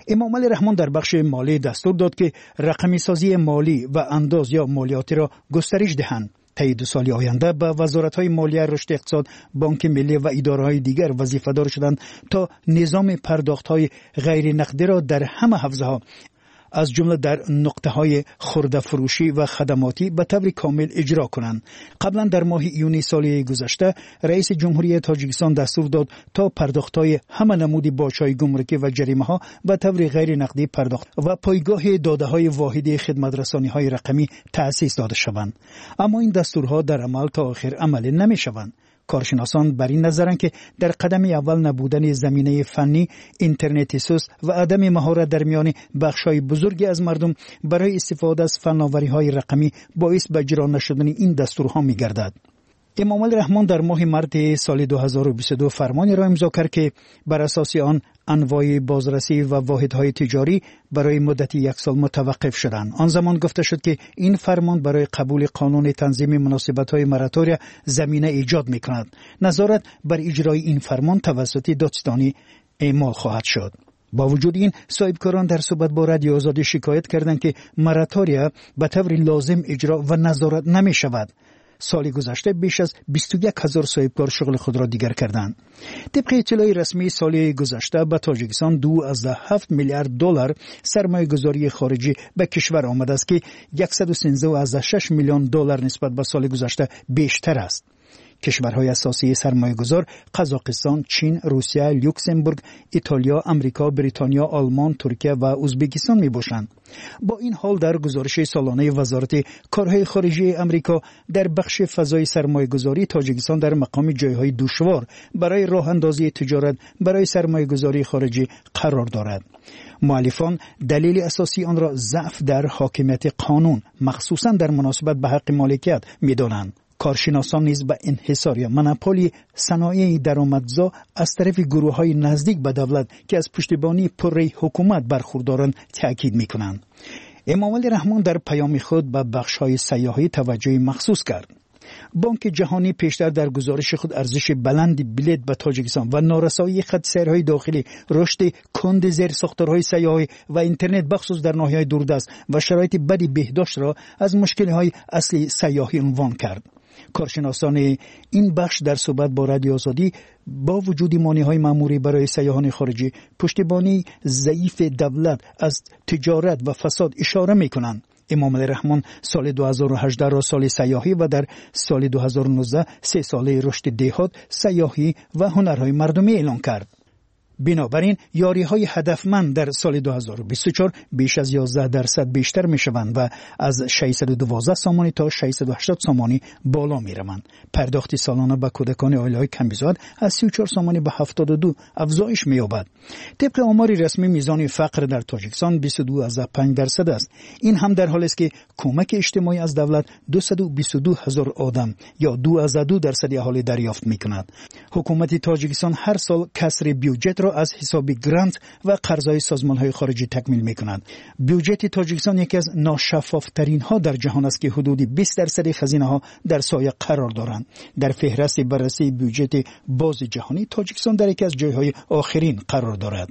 امام علی رحمان در بخش مالی دستور داد که رقمی سازی مالی و انداز یا مالیاتی را گسترش دهند. طی دو سال آینده به وزارت‌های مالیه، رشد اقتصاد، بانک ملی و اداره‌های دیگر وظیفه‌دار شدند تا نظام پرداخت‌های غیر نقدی را در همه حوزه‌ها از جمله در نقطه‌های خرده فروشی و خدماتی به طور کامل اجرا کنند. قبلا در ماه یونی سال گذشته رئیس جمهوری تاجیکستان دستور داد تا پرداخت‌های همه نمودی باج‌های گمرکی و جریمه‌ها به طور غیر نقدی پرداخت و پایگاه داده‌های واحدی خدمت‌رسانی‌های رقمی تأسیس داده شوند. اما این دستورها در عمل تا آخر عملی نمی‌شوند. کارشناسان بر این نظرند که در قدم اول نبودن زمینه فنی، اینترنت سوس و عدم مهارت در میان بخش‌های بزرگی از مردم برای استفاده از فناوری‌های رقمی باعث به اجرا نشدن این دستورها می‌گردد. امام علی رحمان در ماه مارس سال دو هزار و بیست و دو فرمانی را امضا کرد که بر اساس آن انواع بازرسی و واحدهای تجاری برای مدت یک سال متوقف شدند. آن زمان گفته شد که این فرمان برای قبول قانون تنظیم مناسبت‌های مراتوری زمینه ایجاد می‌کند. نظارت بر اجرای این فرمان توسط دادستانی اعمال خواهد شد. با وجود این، صاحبکاران در صحبت با رادیو آزادی شکایت کردند که مراتوریا به طور لازم اجرا و نظارت نمی‌شود. سال گذشته بیش از بیست و یک هزار صاحبکار شغل خود را دیگر کردند. طبق اطلاع رسمی سال گذشته به تاجیکستان دو از هفت میلیارد دلار سرمایه گذاری خارجی به کشور آمده است که صد و سیزده از شش میلیون دلار نسبت به سال گذشته بیشتر است. کشورهای اساسی سرمایه گذار قزاقستان، چین، روسیه، لوکزامبورگ، ایتالیا، امریکا، بریتانیا، آلمان، ترکیه و ازبکستان می باشند. با این حال در گزارش سالانه وزارت کارهای خارجه امریکا در بخش فضای سرمایه گذاری تاجیکستان در مقام جایهای دشوار برای راه اندازی تجارت برای سرمایه گذاری خارجی قرار دارد. مؤلفان دلیل اساسی آن را ضعف در حاکمیت قانون مخصوصا در مناسبت به حق مالکیت می دانند. کارشناسان نیز به انحصار یا مونوپولی صنایع درآمدزا از طرف گروه‌های نزدیک به دولت که از پشتیبانی پره حکومت برخوردارند تاکید می‌کنند. امام علی رحمان در پیام خود به بخش‌های سیاحی توجه مخصوص کرد. بانک جهانی پیشتر در گزارش خود ارزش بلند بلیط به تاجیکستان و نارسایی خط سیرهای داخلی، رشد کند زیر ساختارهای سیاحی و اینترنت بخصوص در ناحیه‌های دوردست و شرایط بدی بهداشت را از مشکل‌های اصلی سیاحی عنوان کرد. کارشناسان این بخش در صحبت با رادیو آزادی با وجود مانع‌های مأموری برای سیاحان خارجی، پشتیبانی ضعیف دولت از تجارت و فساد اشاره می‌کنند. امام علی رحمان سال دو هزار و هجده را سال سیاحی و در سال دو هزار و نوزده سه ساله رشد دهات، سیاحی و هنرهای مردمی اعلان کرد. بنابراین یاری‌های هدفمند در سال دو هزار و بیست و چهار بیش از یازده درصد بیشتر می‌شوند و از ششصد و دوازده سامانی تا ششصد و هشتاد سامانی بالا می‌روند. پرداخت سالانه به کودکان عائله‌های کم‌بزاد از سی و چهار سامانی به هفتاد و دو افزایش می‌یابد. طبق آمار رسمی میزان فقر در تاجیکستان بیست و دو از پنج درصد است. این هم در حالی است که کمک اجتماعی از دولت دویست و بیست و دو هزار آدم یا دو از دو درصد اهالی دریافت می‌کند. حکومت تاجیکستان هر سال کسر بیوجت را از حساب گرانت و قرضهای سازمان‌های خارجی تکمیل می‌کند. بیوجت تاجیکستان یکی از ناشفاف‌ترین ها در جهان است که حدود بیست درصد خزینه‌ها در سایه قرار دارند. در فهرست بررسی بیوجت باز جهانی تاجیکستان در یکی از جای‌های آخرین قرار دارد.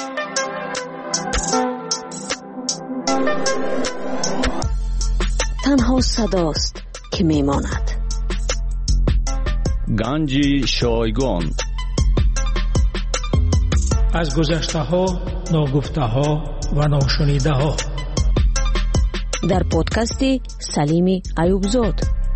تنها صداست که میماند. گنج شایگان از گذشته ها، ناگفته ها و ناشنیده ها در پادکست سلیمی ایوبزاد.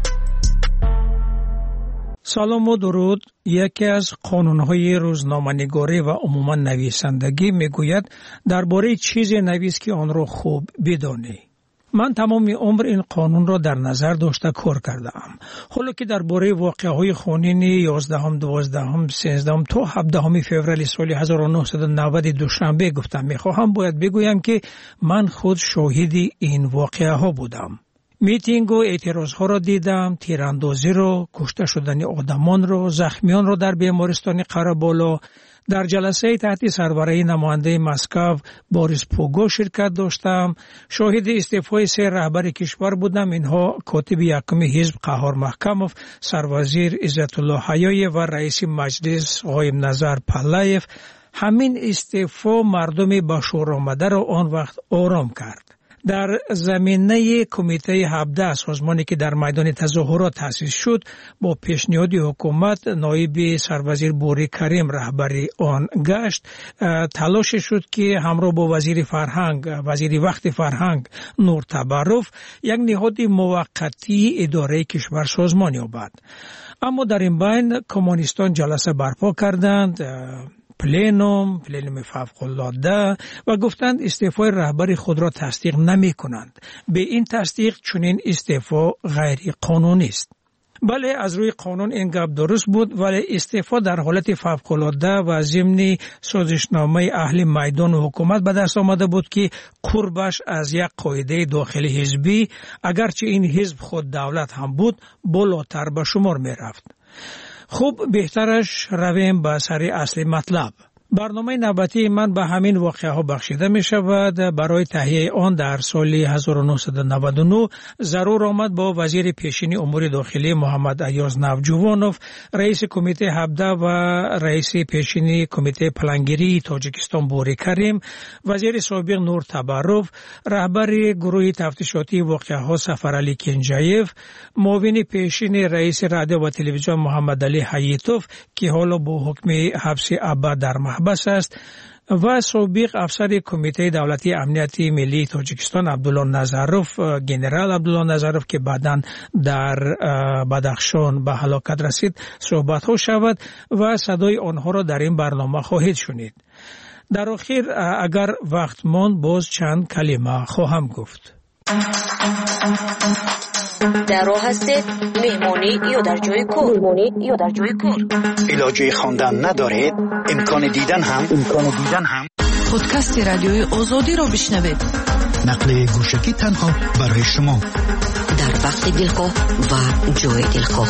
سلام و درود. یکی از قانون‌های روزنامه‌نگاری و عموما نویسندگی میگوید درباره چیزی نویس که آن را خوب بدانی. من تمام عمر این قانون را در نظر داشته کار کردم. حالا که درباره واقعه‌های خونین یازدهم، دوازدهم، سیزدهم تا هفدهم فوریه سال هزار و نهصد و نود دوشنبه گفتم میخواهم باید بگویم که من خود شاهد این واقعه‌ها بودم. میتینگ و اعتراضها را دیدم، تیراندازی را، کشته شدن آدمان را، زخمیان را در بیمارستان قره‌بالا. در جلسه تحت سربرای نماینده مسکو بوریس پوگو شرکت داشتم. شاهد استعفای سه رهبر کشور بودم. اینها کاتب یکم حزب قهار محکموف، سروازیر عزت الله حیای و رئیس مجلس آقای نظر پهلویف. همین استعفا مردم با شور آمده را آن وقت آرام کرد. در زمینه کمیته هفده سازمانی که در میدان تظاهرات تأسیس شد با پیشنهاد حکومت نایب سروزیر بوری کریم رهبری آن گشت، تلاش شد که همراه با وزیر فرهنگ وزیر وقت فرهنگ نور تبرف یک نهاد موقتی اداره کشور سازمان یابد. اما در این بین کمونیستان جلسه برپا کردند، پلنوم پلنوم فوق‌العاده، و گفتند استعفای رهبری خود را تصدیق نمی کنند. به این تصدیق چنین استعفا غیر قانونی است. بله، از روی قانون این گپ درست بود، ولی استعفا در حالت فوق‌العاده و ضمن سازشنامه اهل میدان و حکومت به دست آمده بود که قربش از یک قاعده داخلی حزبی، اگرچه این حزب خود دولت هم بود، بالاتر به شمار می رفت. خوب، بهترش رویم به سر اصل مطلب. برنامه نوبتی من به همین واقعه ها بخشیده می شود. برای تهیه آن در سال هزار و نهصد و نود و نه ضرور آمد با وزیر پیشین امور داخلی محمد ایاز نوجوانوف، رئیس کمیته هفده و رئیس پیشین کمیته پلانگیری تاجیکستان بوری کریم، وزیر سابق نور تبرف، رهبر گروه تفتیشاتی واقعه ها سفرعلی کنجایف، معاون پیشین رئیس رادیو و تلویزیون محمد علی حییتوف که حالا با حکم حبس ابد در محبس است، و سابق افسر کمیته دولتی امنیتی ملی تاجیکستان عبدالله نظروف، گنرال عبدالله نظروف که بعداً در بدخشان به هلاکت رسید صحبت ها شود و صدای آنها را در این برنامه خواهید شنید. در آخر اگر وقت ماند باز چند کلمه خواهم گفت. در راه هستید، مهمانی یا در جای کار مهمانی یا در جای کار علاجه خواندن ندارید، امکان دیدن هم امکان دیدن هم پادکست رادیوی آزادی را بشنوید. نقل گوشکی تنها برای شما در وقت دلخواه و جای دلخواه.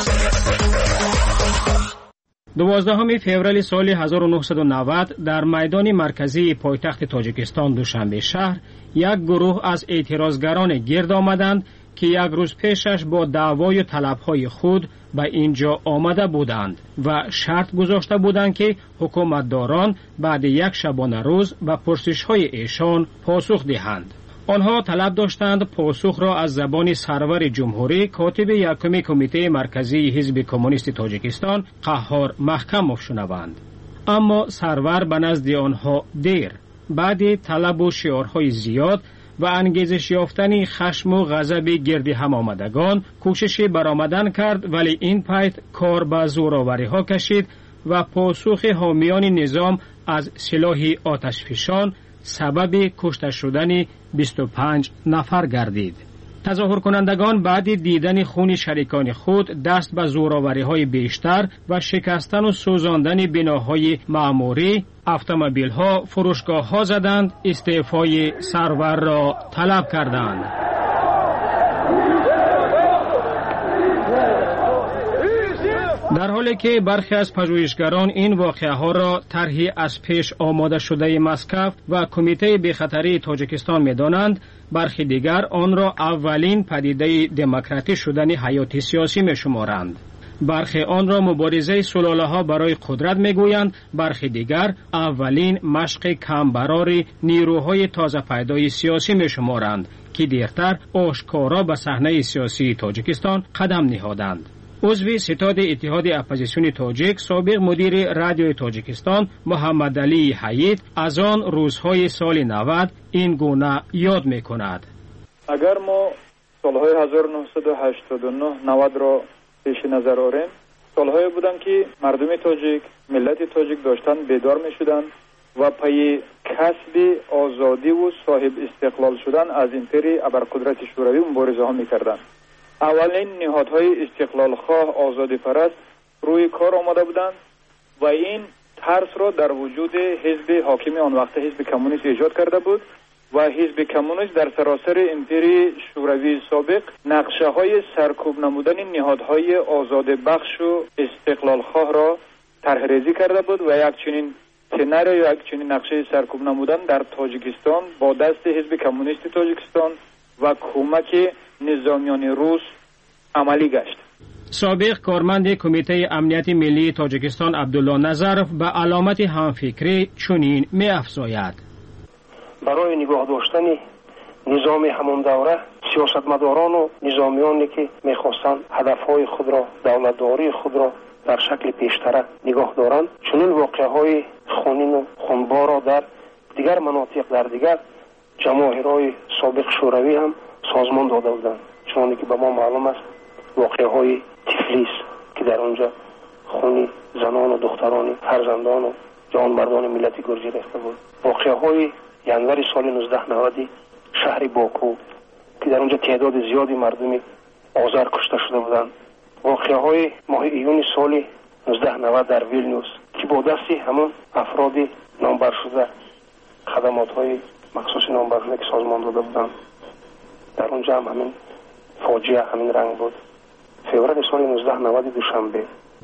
دوازدهم فوریه سال هزار و نهصد و نود در میدان مرکزی پایتخت تاجیکستان دوشنبه شهر یک گروه از اعتراضگران گرد آمدند که یک روز پیشش با دعوای طلبهای خود به اینجا آمده بودند و شرط گذاشته بودند که حکومتداران بعد یک شبانه روز به پرسش‌های ایشان پاسخ دهند. آنها طلب داشتند پاسخ را از زبان سرور جمهوری کاتب یکم کمیته مرکزی حزب کمونیست تاجیکستان قهار محکموف شنوند. اما سرور به نزد آنها دیر بعد طلب و شعارهای زیاد و انگیزش یافتن خشم و غضب گرد هم آمدگان کوششی برآمدن کرد، ولی این پایت کار به زورآوری ها کشید و پاسخ حامیان نظام از سلاح آتشفشان سبب کشته شدن بیست و پنج نفر گردید. تظاهر کنندگان بعد دیدن خون شریکان خود دست به زورآوری های بیشتر و شکستن و سوزاندن بناهای معموری، اتومبیل ها، فروشگاه ها زدند، استعفای سرور را طلب کردند. در حالی که برخی از پژوهشگران این واقعه ها را طرحی از پیش آماده شده مسکو و کمیته بی‌خطری تاجیکستان می‌دانند، برخی دیگر آن را اولین پدیده دموکراتی شدن حیات سیاسی می‌شمارند. برخی آن را مبارزه سلاله‌ها برای قدرت می‌گویند، برخی دیگر اولین مشق کمبرار نیروهای تازه پیدای سیاسی می‌شمارند که دیرتر آشکارا به صحنه سیاسی تاجیکستان قدم نهادند. عضو ستاد اتحاد اپوزیسیون تاجیک، سابق مدیر رادیوی تاجیکستان محمد علی حیید از آن روزهای سال نود این گونه یاد می‌کند. اگر ما سالهای هزار و نهصد و هشتاد و نه نود را پیش نظر آوریم، سالهایی بودند که مردم تاجیک، ملت تاجیک داشتن بیدار می‌شدند و پای کسب آزادی و صاحب استقلال شدن از امپری ابرقدرت شوروی مبارزه ها می‌کردند. اولین نهادهای استقلال خواه آزادی پرست روی کار آمده بودند و این ترس را در وجود حزب حاکم آن وقت حزب کمونیست ایجاد کرده بود و حزب کمونیست در سراسر امپری شوروی سابق نقشه های سرکوب نمودن نهادهای آزاد بخش و استقلال خواه را طرحریزی کرده بود و یک چنین سناریو یک چنین نقشه سرکوب نمودن در تاجیکستان با دست حزب کمونیست تاجیکستان و کمک نظامیان روس عملی گشت. سابق کارمند کمیته امنیت ملی تاجیکستان عبدالله نظرف به علامت همفکری چنین می افزاید: برای نگاه داشتن نظام همون دوره سیاستمداران و نظامیانی که میخواستند هدفهای خود را، دولتداری خود را در شکل پیشتره نگاه دارند، چنین واقعهای خونین و خونبار را در دیگر مناطق، در دیگر جماهیرهای سابق شوروی هم سازمان داده بودند. چنانکه که به ما معلوم است واقعهای تفلیس که در آنجا خون زنان و دختران، فرزندان و جوانمردان ملت گرجی ریخته بود. واقعهای ینور سال نوزده نود شهر باکو که در اونجا تعداد زیادی مردم آذر کشته شده بودند. واقعهای ماه ایون سال نوزده نود در ویلنیوس که با دستی همون افراد نامبر شده خدمات‌های مخصوص نامبر شده که سازمان داده بودند، در اونجا هم همین فاجعه همین رنگ بود. فوریه سال نوزده نود دوشنبه.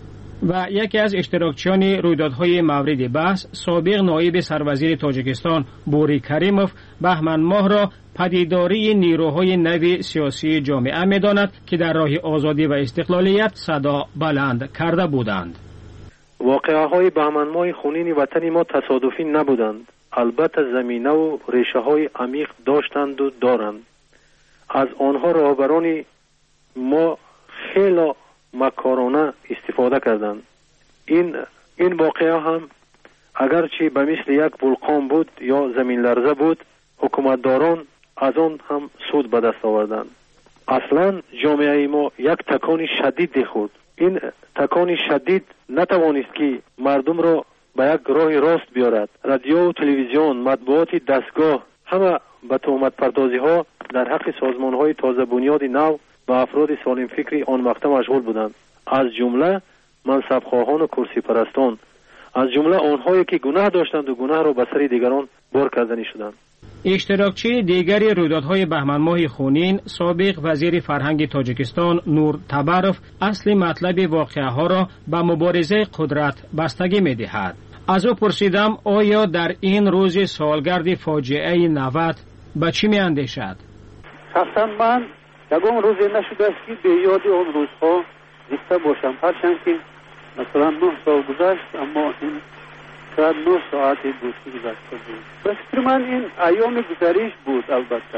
و یکی از اشتراکچیان رویدادهای مورد بحث سابق نایب سروزیر تاجیکستان بوری کریموف بهمن ماه را پدیداری نیروهای نو سیاسی جامعه می‌داند که در راه آزادی و استقلالیت صدا بلند کرده بودند. واقعه‌های بهمن ماه خونین وطن ما تصادفی نبودند. البته زمینه و ریشه‌های عمیق داشتند و دارند. از آنها راهبران ما خیلی مکارانه استفاده کردند. این این واقعه هم اگرچه به مثل یک ولکان بود یا زمین لرزه بود، حکومتداران از آن هم سود به دست آوردند. اصلا جامعه ما یک تکان شدید خود. این تکان شدید نتوانست که مردم را به یک راه راست بیارد. رادیو و تلویزیون، مطبوعات دستگاه همه به تهمت پردازی ها در حق سازمان های تازه بنیاد نو و افراد سالم فکری آن وقت مشغول بودند، از جمله منصبخواهان و کرسی پرستان، از جمله آنهایی که گناه داشتند و گناه را به سر دیگران بار کردنی شدند. اشتراکچی دیگری رویدادهای بهمن ماه خونین سابق وزیر فرهنگ تاجیکستان نور تبرف اصل مطلب واقعه ها را به مبارزه قدرت بستگی می دهد. از او پرسیدم آیا در این روز سالگرد فاجعه نود به چی می اندیشد؟ شخصا من یکم روزی نشده است که به یاد آن روزها زنده باشم، هرچند که مثلا نه سال گذشت اما این شاید نه ساعت بود که گذشته بود. به فکر من این ایام گذریش بود. البته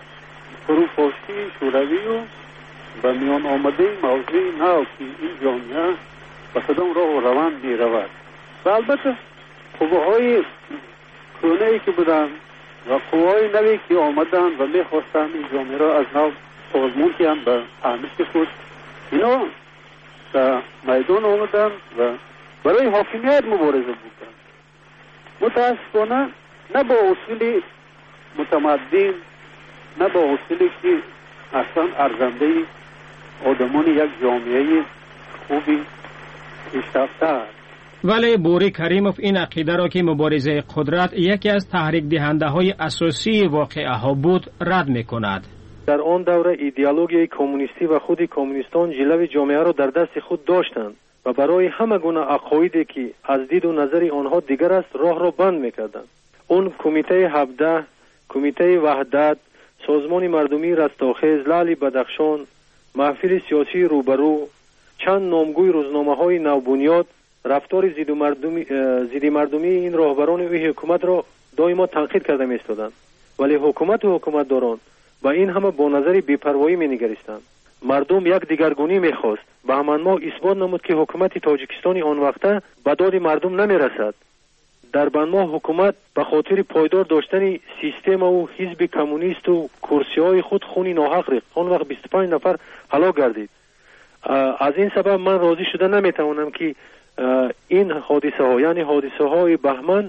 فروپاشی شوروی و به میان آمده موضوع نو که این جامعه به کدام راه و روند می رود و البته قوه‌های کهنه‌ای که بودند و قوه‌های نوی که آمدند و می خواستند این جامعه را از نو سازمان کنند به اهمیت خود، اینا در میدان آمدند و برای حاکمیت مبارزه بودند. متاسفانه نه با اصول متمدن، نه با اصولی که اصلا ارزنده آدمان یک جامعه خوبی پیشرفته است. ولی بوری کریموف این عقیده را که مبارزه قدرت یکی از تحریک دهنده های اساسی واقعه ها بود رد می کند. در آن دوره ایدئولوژی کمونیستی و خود کمونیستان جلوه جامعه را در دست خود داشتند و برای همه گونه عقایدی که از دید و نظر آنها دیگر است راه را بند می‌کردند. اون کمیته هفده، کمیته وحدت، سازمان مردمی رستاخیز، لعل بدخشان، محفل سیاسی روبرو، چند نامگوی روزنامه‌های نوبنیاد رفتار ضد مردمی ضد مردمی این راهبران و حکومت را دائما تنقید کرده می‌ایستادند، ولی حکومت و حکومتداران با این همه با نظر بی‌پروایی می‌نگریستند. مردم یک دیگرگونی می‌خواست. بهمن ماه اثبات نمود که حکومت تاجیکستان آن وقته به داد مردم نمی‌رسد. در بهمن ماه حکومت به خاطر پایدار داشتن سیستم و حزب کمونیست و کرسی‌های خود خونی ناحق ریخت. آن وقت بیست و پنج نفر هلاک گردید. از این سبب من راضی شده نمی‌توانم که این حادثه ها یعنی حادثه های بهمن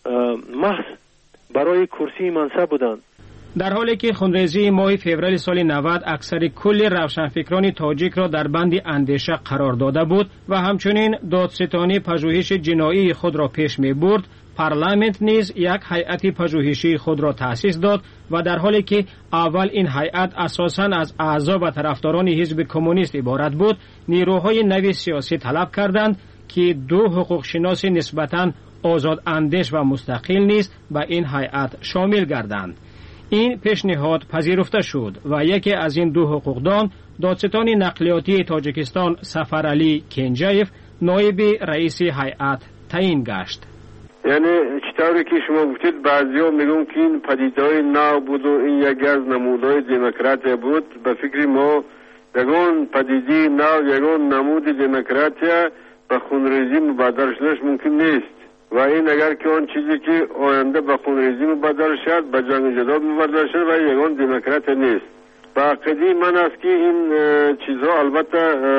محض برای کرسی منصب بودند. در حالی که خونریزی ماه فوریه سال نود اکثر کل روشنفکران تاجیک را در بند اندیشه قرار داده بود و همچنین دادستانی پژوهش جنایی خود را پیش می برد، پارلمانت نیز یک هیئت پژوهشی خود را تأسیس داد و در حالی که اول این هیئت اساساً از اعضا و طرفداران حزب کمونیست عبارت بود، نیروهای نوی سیاسی طلب کردند که دو حقوق شناس نسبتاً آزاد اندیش و مستقل نیز به این هیئت شامل گردند. این پیشنهاد پذیرفته شد و یکی از این دو حقوقدان دادستان نقلیاتی تاجیکستان سفرعلی کنجایف نایب رئیس هیئت تعیین گشت. یعنی چطوری که شما گفتید بعضیا میگن که این پدیده‌های نو بود و این یکی از نمودهای دموکراسی بود. به فکر ما یگان پدیده نو یگان نمود دموکراسی به خونریزی مبادر شدنش ممکن نیست و این اگر که آن چیزی که آینده به خونریزی مبادر شد به جنگ جدا مبادر شد و یگان دموکراسی نیست. با عقیده من است که این چیزها البته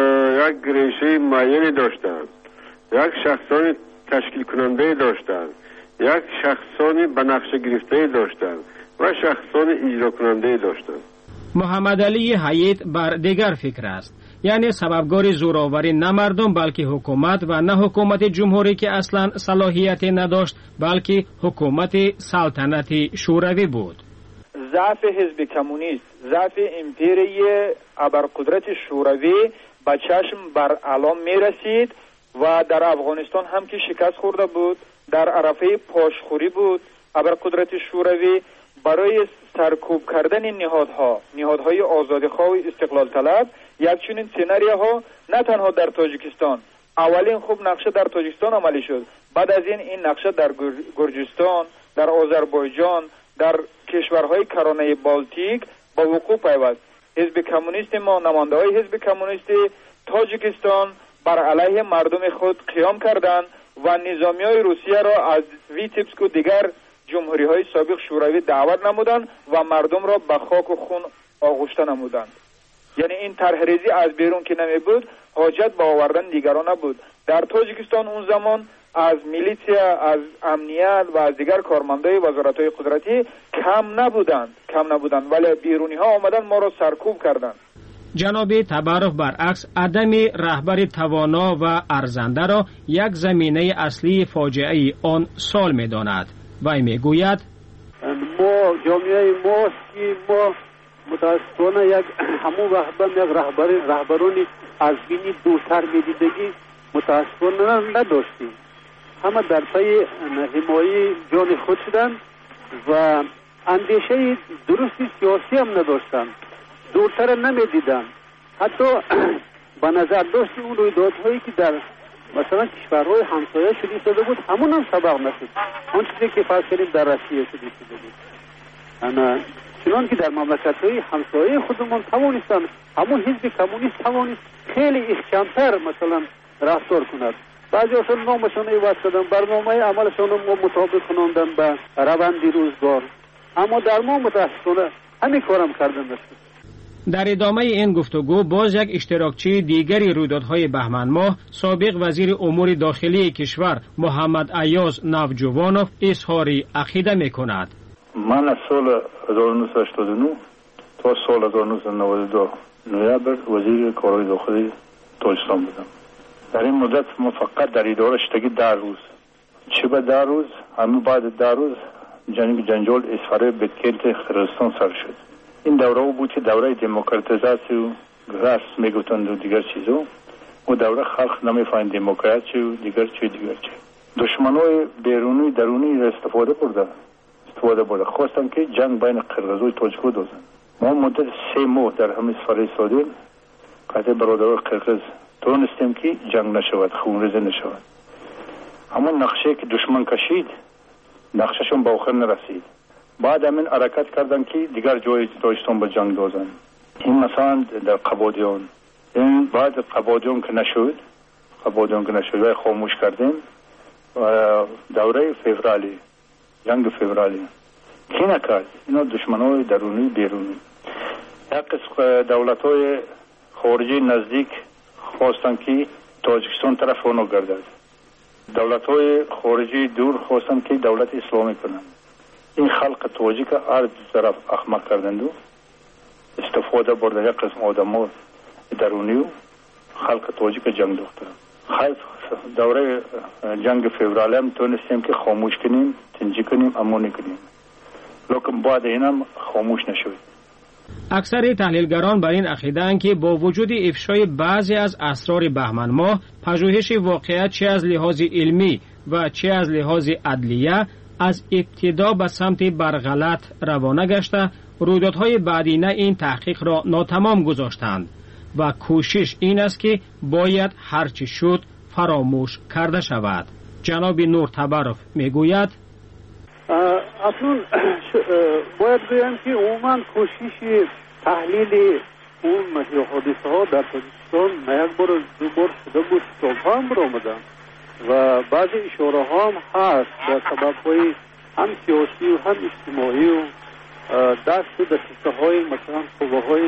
یک ریشه معینی داشتند، یک شخصانی تشکیل کننده داشتند، یک شخصانی به نقشه گرفته داشتند و شخصانی اجرا کننده داشتند. محمد علی حیات بر دیگر فکر است، یعنی سببگار زوراوری نه مردم بلکه حکومت و نه حکومت جمهوری که اصلا صلاحیت نداشت بلکه حکومت سلطنتی شوروی بود. ضعف حزب کمونیست، ضعف امپیری ابرقدرت شوروی به چشم بر علام می رسید و در افغانستان هم که شکست خورده بود، در عرفه پاشخوری بود. ابرقدرت شوروی برای سرکوب کردن نهادها، نهادهای آزادیخواه و استقلال طلب، یک چنین سناریوها نه تنها در تاجیکستان، اولین خوب نقشه در تاجیکستان عملی شد، بعد از این این نقشه در گرجستان، در آذربایجان، در کشورهای کرانه بالتیک با وقوع پیوست. حزب کمونیست ما، نماینده‌های حزب کمونیست تاجیکستان بر علیه مردم خود قیام کردند و نظامیای روسیه را از ویتبسک و دیگر جمهوری های سابق شوروی دعوت نمودند و مردم را به خاک و خون آغشته نمودند. یعنی این طرحریزی از بیرون که نمی بود، حاجت به آوردن دیگران نبود. در تاجیکستان اون زمان از میلیسیا، از امنیت و از دیگر کارمندای وزارت‌های قدرتی کم نبودند کم نبودند ولی بیرونی ها آمدن ما را سرکوب کردند. جناب تبارف برعکس عدم رهبر توانا و ارزنده را یک زمینه اصلی فاجعه آن سال می داند. وی می گوید ما جامعه ماست که ما متاسفانه یک همون وقت یک رهبر رهبرانی از بینی دورتر میدیدگی متاسفانه نداشتیم. همه در پی حمایت جان خود شدند و اندیشه درستی سیاسی هم نداشتند، دورتر نمیدیدند. حتی به نظر داشت اون رویدادهایی که در مثلا کشورهای همسایه شده شده بود همون هم سبق نشد. آن چیزی که فرض کنیم در روسیه شده شده بود، انا چنان که در مملکت‌های همسایه خودمون توانستن همون حزب کمونیست توانست خیلی احکام‌تر مثلا رفتار کند. بعضی اصلا نامشان عوض کردن، برنامه عملشان رو مطابق کناندن به روند روزگار، اما در ما متاسفانه همین کارم کردن نشد. در ادامه این گفتگو باز یک اشتراکچی دیگری رویدادهای بهمن ماه سابق وزیر امور داخلی کشور محمد ایاز نوجوانوف اظهار عقیده می‌کند. من از سال هزار و نهصد و هشتاد و نه تا سال هزار و نهصد و نود و دو نوامبر وزیر کارهای داخلی تاجیکستان بودم. در این مدت ما فقط در اداره شدگی در روز چه به در روز همه بعد در روز جنگ جنجال اسفاره بکلت خرستان سر شد. این دوره بود که دوره دموکراتیزاسی و رسم میگفتند و دیگر چیزا، و دوره خلق نمیفهمید دموکراسی و دیگر چی دیگر چی. دشمنای بیرونی درونی استفاده برده استفاده برده خواستن که جنگ بین قرقیز و تاجیک دازن. ما مدت سه ماه در همین سفر سادیم قطع برادرای قرقیز تونستیم که جنگ نشود، خونریزی نشود. اما نقشه که دشمن کشید نقشهشون به آخر نرسید. بعد همین حرکت کردن که دیگر جای تاجیکستان به جنگ دازن. این مثلا در قبادیان، این بعد قبادیان که نشد قبادیان که نشد و خاموش کردیم و دوره فوریه جنگ فوریه کی نکرد؟ اینا دشمنای درونی بیرونی. یک قسم دولت‌های خارجی نزدیک خواستن که تاجیکستان طرف اونو گردد. دولت‌های خارجی دور خواستن که دولت اسلامی کنند. این خلق تاجیک هر دو طرف احمق کردند و استفاده برده یک قسم آدم‌ها درونی و خلق تاجیک جنگ دوختن. خیلی دوره جنگ فوریه هم تونستیم که خاموش کنیم، تنجی کنیم، امانی کنیم، لیکن بعد این هم خاموش نشد. اکثر تحلیلگران بر این عقیده‌اند که با وجود افشای بعضی از اسرار بهمن ماه، پژوهش واقعیت چه از لحاظ علمی و چه از لحاظ عدلیه از ابتدا به سمت برغلط روانه گشته رویدادهای بعدینه این تحقیق را ناتمام گذاشتند و کوشش این است که باید هرچی شد فراموش کرده شود. جناب نور تبرف میگوید اصلا باید بگم که عموما کوشش تحلیل اون حادثه ها در تاجیکستان نه یک بار دو بار شده بود، صبح هم برآمدن و بعضی اشاره ها هم هست به سبب های هم سیاسی و هم اجتماعی و دست و دسته های مثلا قوه های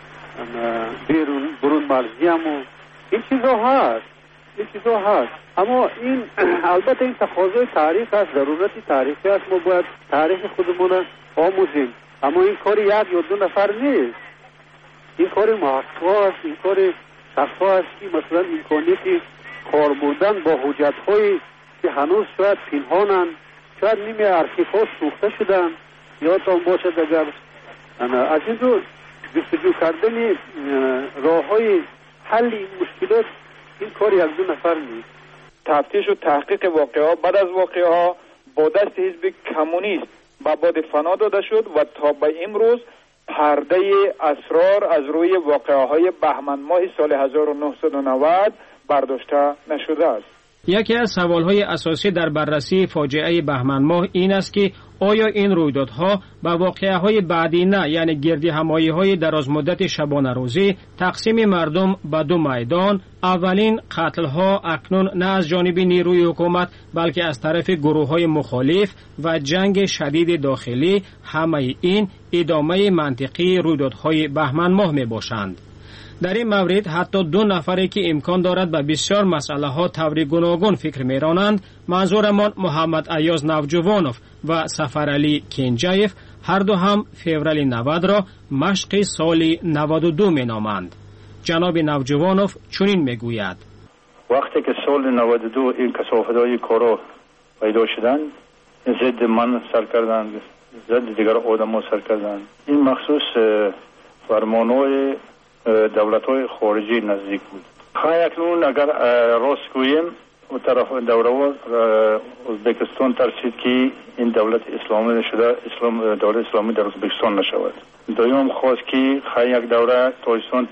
بیرون برون مرزی هم و این چیزا هست این چیزا هست اما این البته این تقاضای تاریخ است، ضرورت تاریخی است، ما باید تاریخ خودمون آموزیم، اما این کار یک یا دو نفر نیست، این کار محقق است، این کار شخصا است که مثلا امکانیت کار بردن با حجت هایی که هنوز شاید پنهانند، شاید نیمه ارشیف ها سوخته شدن یا تا باشد اگر از این دو جستجو کردن راه های حل این مشکلات این کار یک دو نفر نیست. تفتیش و تحقیق واقعه ها بعد از واقعه ها با دست حزب کمونیست به باد فنا داده شد و تا به امروز پرده اسرار از روی واقعه های بهمن ماه سال هزار و نهصد و نود برداشته نشده است. یکی از سوالهای اساسی در بررسی فاجعه بهمن ماه این است که آیا این رویدادها به واقعه‌های بعدی نه، یعنی گردی همایی‌های درازمدت شبانه روزی، تقسیم مردم به دو میدان، اولین قتل‌ها اکنون نه از جانب نیروی حکومت بلکه از طرف گروه‌های مخالف و جنگ شدید داخلی، همه این ادامه منطقی رویدادهای بهمن ماه میباشند. در این مورد حتی دو نفری که امکان دارد به بسیار مسئله ها طور گوناگون فکر میرانند، منظورمان محمد ایاز نوجوانوف و سفرعلی کنجایف، هر دو هم فوریه نود را مشق سال نود و دو می نامند. جناب نوجوانوف چنین میگوید: وقتی که سال نود و دو این کثافت‌های کارا پیدا شدند، ضد من سر کردند، ضد دیگر آدم‌ها سر کردند. این مخصوص فرمان‌های دولت‌های خارجی نزدیک بود. خواهی اکنون اگر راست گوییم و طرف دوره ازبکستان ترسید که این دولت اسلامی شده، اسلام دولت اسلامی در ازبکستان نشود. دویم خواست که خواهی یک دوره تاجیکستان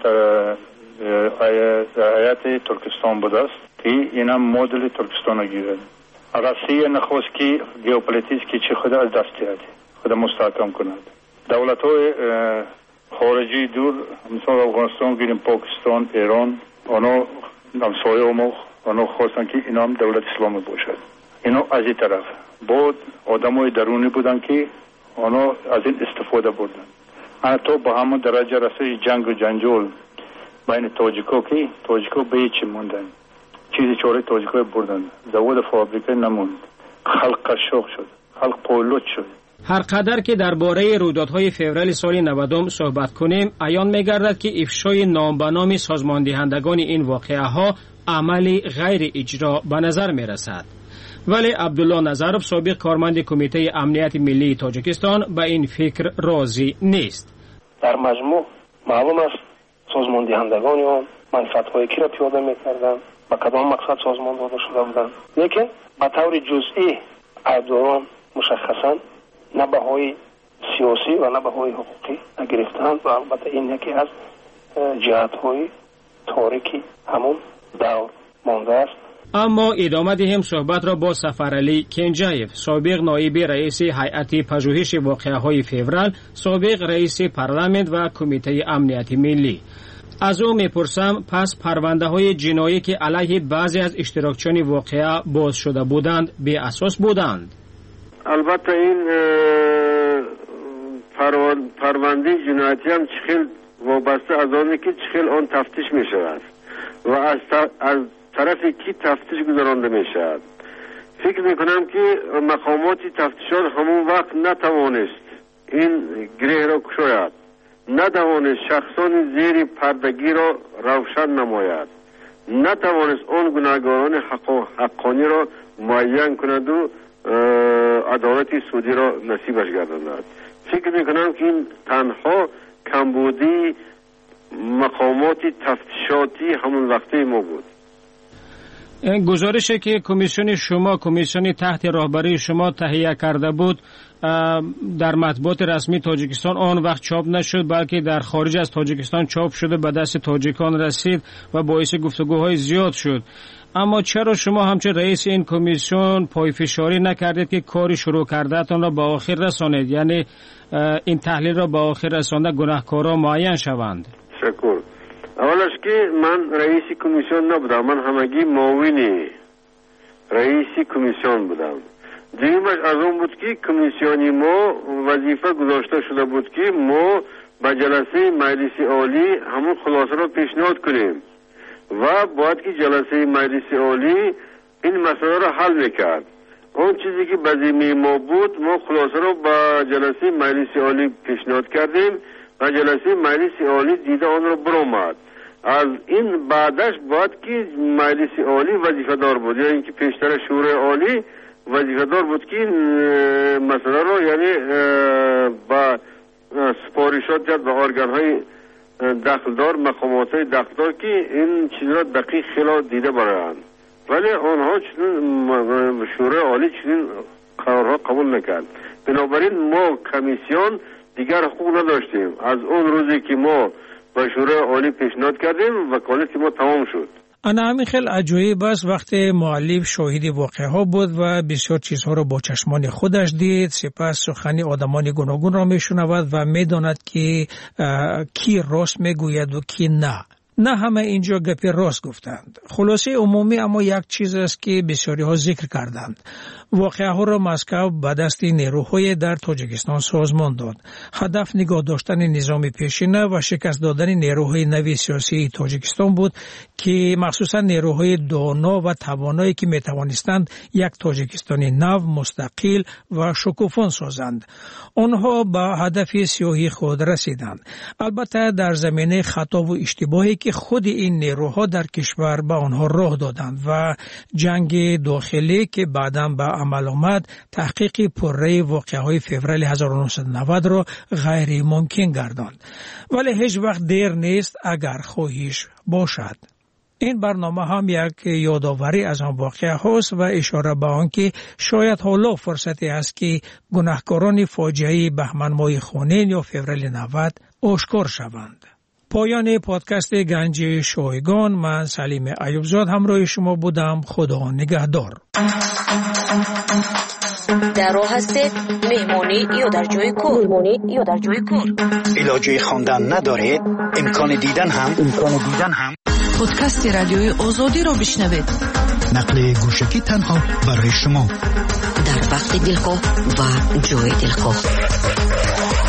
هیئت ترکستان بود است که این هم مدل ترکستان گیرد. روسیه نخواست که ژئوپلیتیک که چه خود از دست دهد، خود مستحکم کند. دولت‌های خارجی دور مثلا افغانستان گیریم، پاکستان، ایران، آنها همسایه ما آنها خواستن که اینا هم دولت اسلامی باشد. اینا از این طرف بود آدمای درونی بودن که آنها از این استفاده بردن. حتی با همون درجه رسید جنگ و جنجال بین تاجیکا که تاجیکا به هیچ موندن، چیزی چاره تاجیکا بردن، زواد فابریکه نموند، خلق قشاق شد، خلق پولوت شد. هر قدر که درباره رویدادهای فوریه سال نود صحبت کنیم، عیان می‌گردد که افشای نام به نام سازماندهندگان این واقعه‌ها عملی غیر اجرا به نظر می‌رسد. ولی عبدالله نظرов سابق کارمند کمیته امنیت ملی تاجیکستان به این فکر راضی نیست. در مجموع معلوم است سازماندهندگان آن منفعت‌های کی را پیاده می‌کردند، با کدام مقصد سازمان داده شده بودند، لیکن به طور جزئی عیبداران مشخصاً نه بهای سیاسی و نه بهای حقوقی گرفتند و البته این یکی از جهت‌های تاریکی همون دور مانده است. اما ادامه دهیم صحبت را با سفرعلی کنجایف، سابق نایب رئیس هیئت پژوهش واقعه‌های فوریه، سابق رئیس پارلمان و کمیته امنیت ملی. از او میپرسم پس پرونده های جنایی که علیه بعضی از اشتراکچیان واقعه باز شده بودند به اساس بودند؟ البته این پرونده جنایتی هم چخیل وابسته از آنه که چخیل آن تفتیش می شود و از, از طرف کی تفتیش گذرانده می شود. فکر می کنم که مقامات تفتیشات همون وقت نتوانست این گره را کشاید، نتوانست شخصان زیر پردگی را روشن نماید، نتوانست آن گناهکاران حق حقانی را معین کند و عدالت سودی را نصیبش گرداند. فکر میکنم که این تنها کمبودی مقامات تفتیشاتی همون وقتی ما بود. گزارشی که کمیسیون شما کمیسیون تحت رهبری شما تهیه کرده بود در مطبوعات رسمی تاجیکستان آن وقت چاپ نشد، بلکه در خارج از تاجیکستان چاپ شده به دست تاجیکان رسید و باعث گفتگوهای زیاد شد. اما چرا شما همچون رئیس این کمیسیون پایفشاری نکردید که کاری شروع کردهتان را به آخر رسانید، یعنی این تحلیل را به آخر رسانده گناهکارا معین شوند؟ شکر. اولش که من رئیس کمیسیون نبودم، من همگی معاون رئیس کمیسیون بودم. دیگرش از اون بود که کمیسیونی ما وظیفه گذاشته شده بود که ما به جلسه مجلس عالی همون خلاصه را پیشنهاد کنیم و باید که جلسه مجلس عالی این مسئله را حل میکرد. اون چیزی که به ذمه ما بود ما خلاصه را به جلسه مجلس عالی پیشنهاد کردیم و جلسه مجلس عالی دیده آن را برآمد. از این بعدش باید که مجلس عالی وظیفه دار بود، یعنی اینکه پیشتر شورای عالی وظیفه دار بود که مسئله را یعنی با سپارشات جد به ارگان های دخلدار مقامات های دخلدار که این چیز را دقیق خیلی دیده برند، ولی آنها چنین شورای عالی چنین قرارها قبول نکرد. بنابراین ما کمیسیون دیگر حقوق نداشتیم. از اون روزی که ما با شورای عالی پیشنهاد کردیم وکالت ما تمام شد. انا همین خیلی عجایب است وقتی مؤلف شاهد واقعه ها بود و بسیار چیزها را با چشمان خودش دید، سپس سخنی آدمان گوناگون را میشنود و میداند که کی راست میگوید و کی نه. نه همه اینجا گپی راست گفتند. خلاصه عمومی اما یک چیز است که بسیاری ها ذکر کردند. واقعه ها را مسکو به دست نیروهای در تاجیکستان سازمان داد. هدف نگاه داشتن نظام پیشینه و شکست دادن نیروهای نوی سیاسی تاجیکستان بود که مخصوصا نیروهای دانا و توانایی که می توانستند یک تاجیکستانی نو مستقل و شکوفان سازند. آنها به هدف سیاهی خود رسیدند. البته در زمینه خطا و اشتباهی که خود این نیروها در کشور به آنها راه دادند و جنگ داخلی که بعداً به عمل آمد تحقیق پرره واقعه‌های فوریه هزار و نهصد و نود را غیر ممکن گرداند. ولی هیچ وقت دیر نیست اگر خواهش باشد. این برنامه هم یک یادآوری از آن واقعه هاست و اشاره به آن که شاید حالا فرصتی است که گناهکاران فاجعه بهمن ماه خونین یا فوریه نود آشکار شوند. پایان پادکست گنج شایگان، من سلیم ایوبزاد همراه شما بودم. خدا نگهدار. در راه هستید مهمانی یا در جای کار؟ مهمانی یا در جای کار؟ علاجه خواندن ندارید؟ امکان دیدن هم امکان دیدن هم پادکست رادیوی آزادی را بشنوید. نقل گوشکی تنها برای شما در وقت دلخواه و جای دلخواه.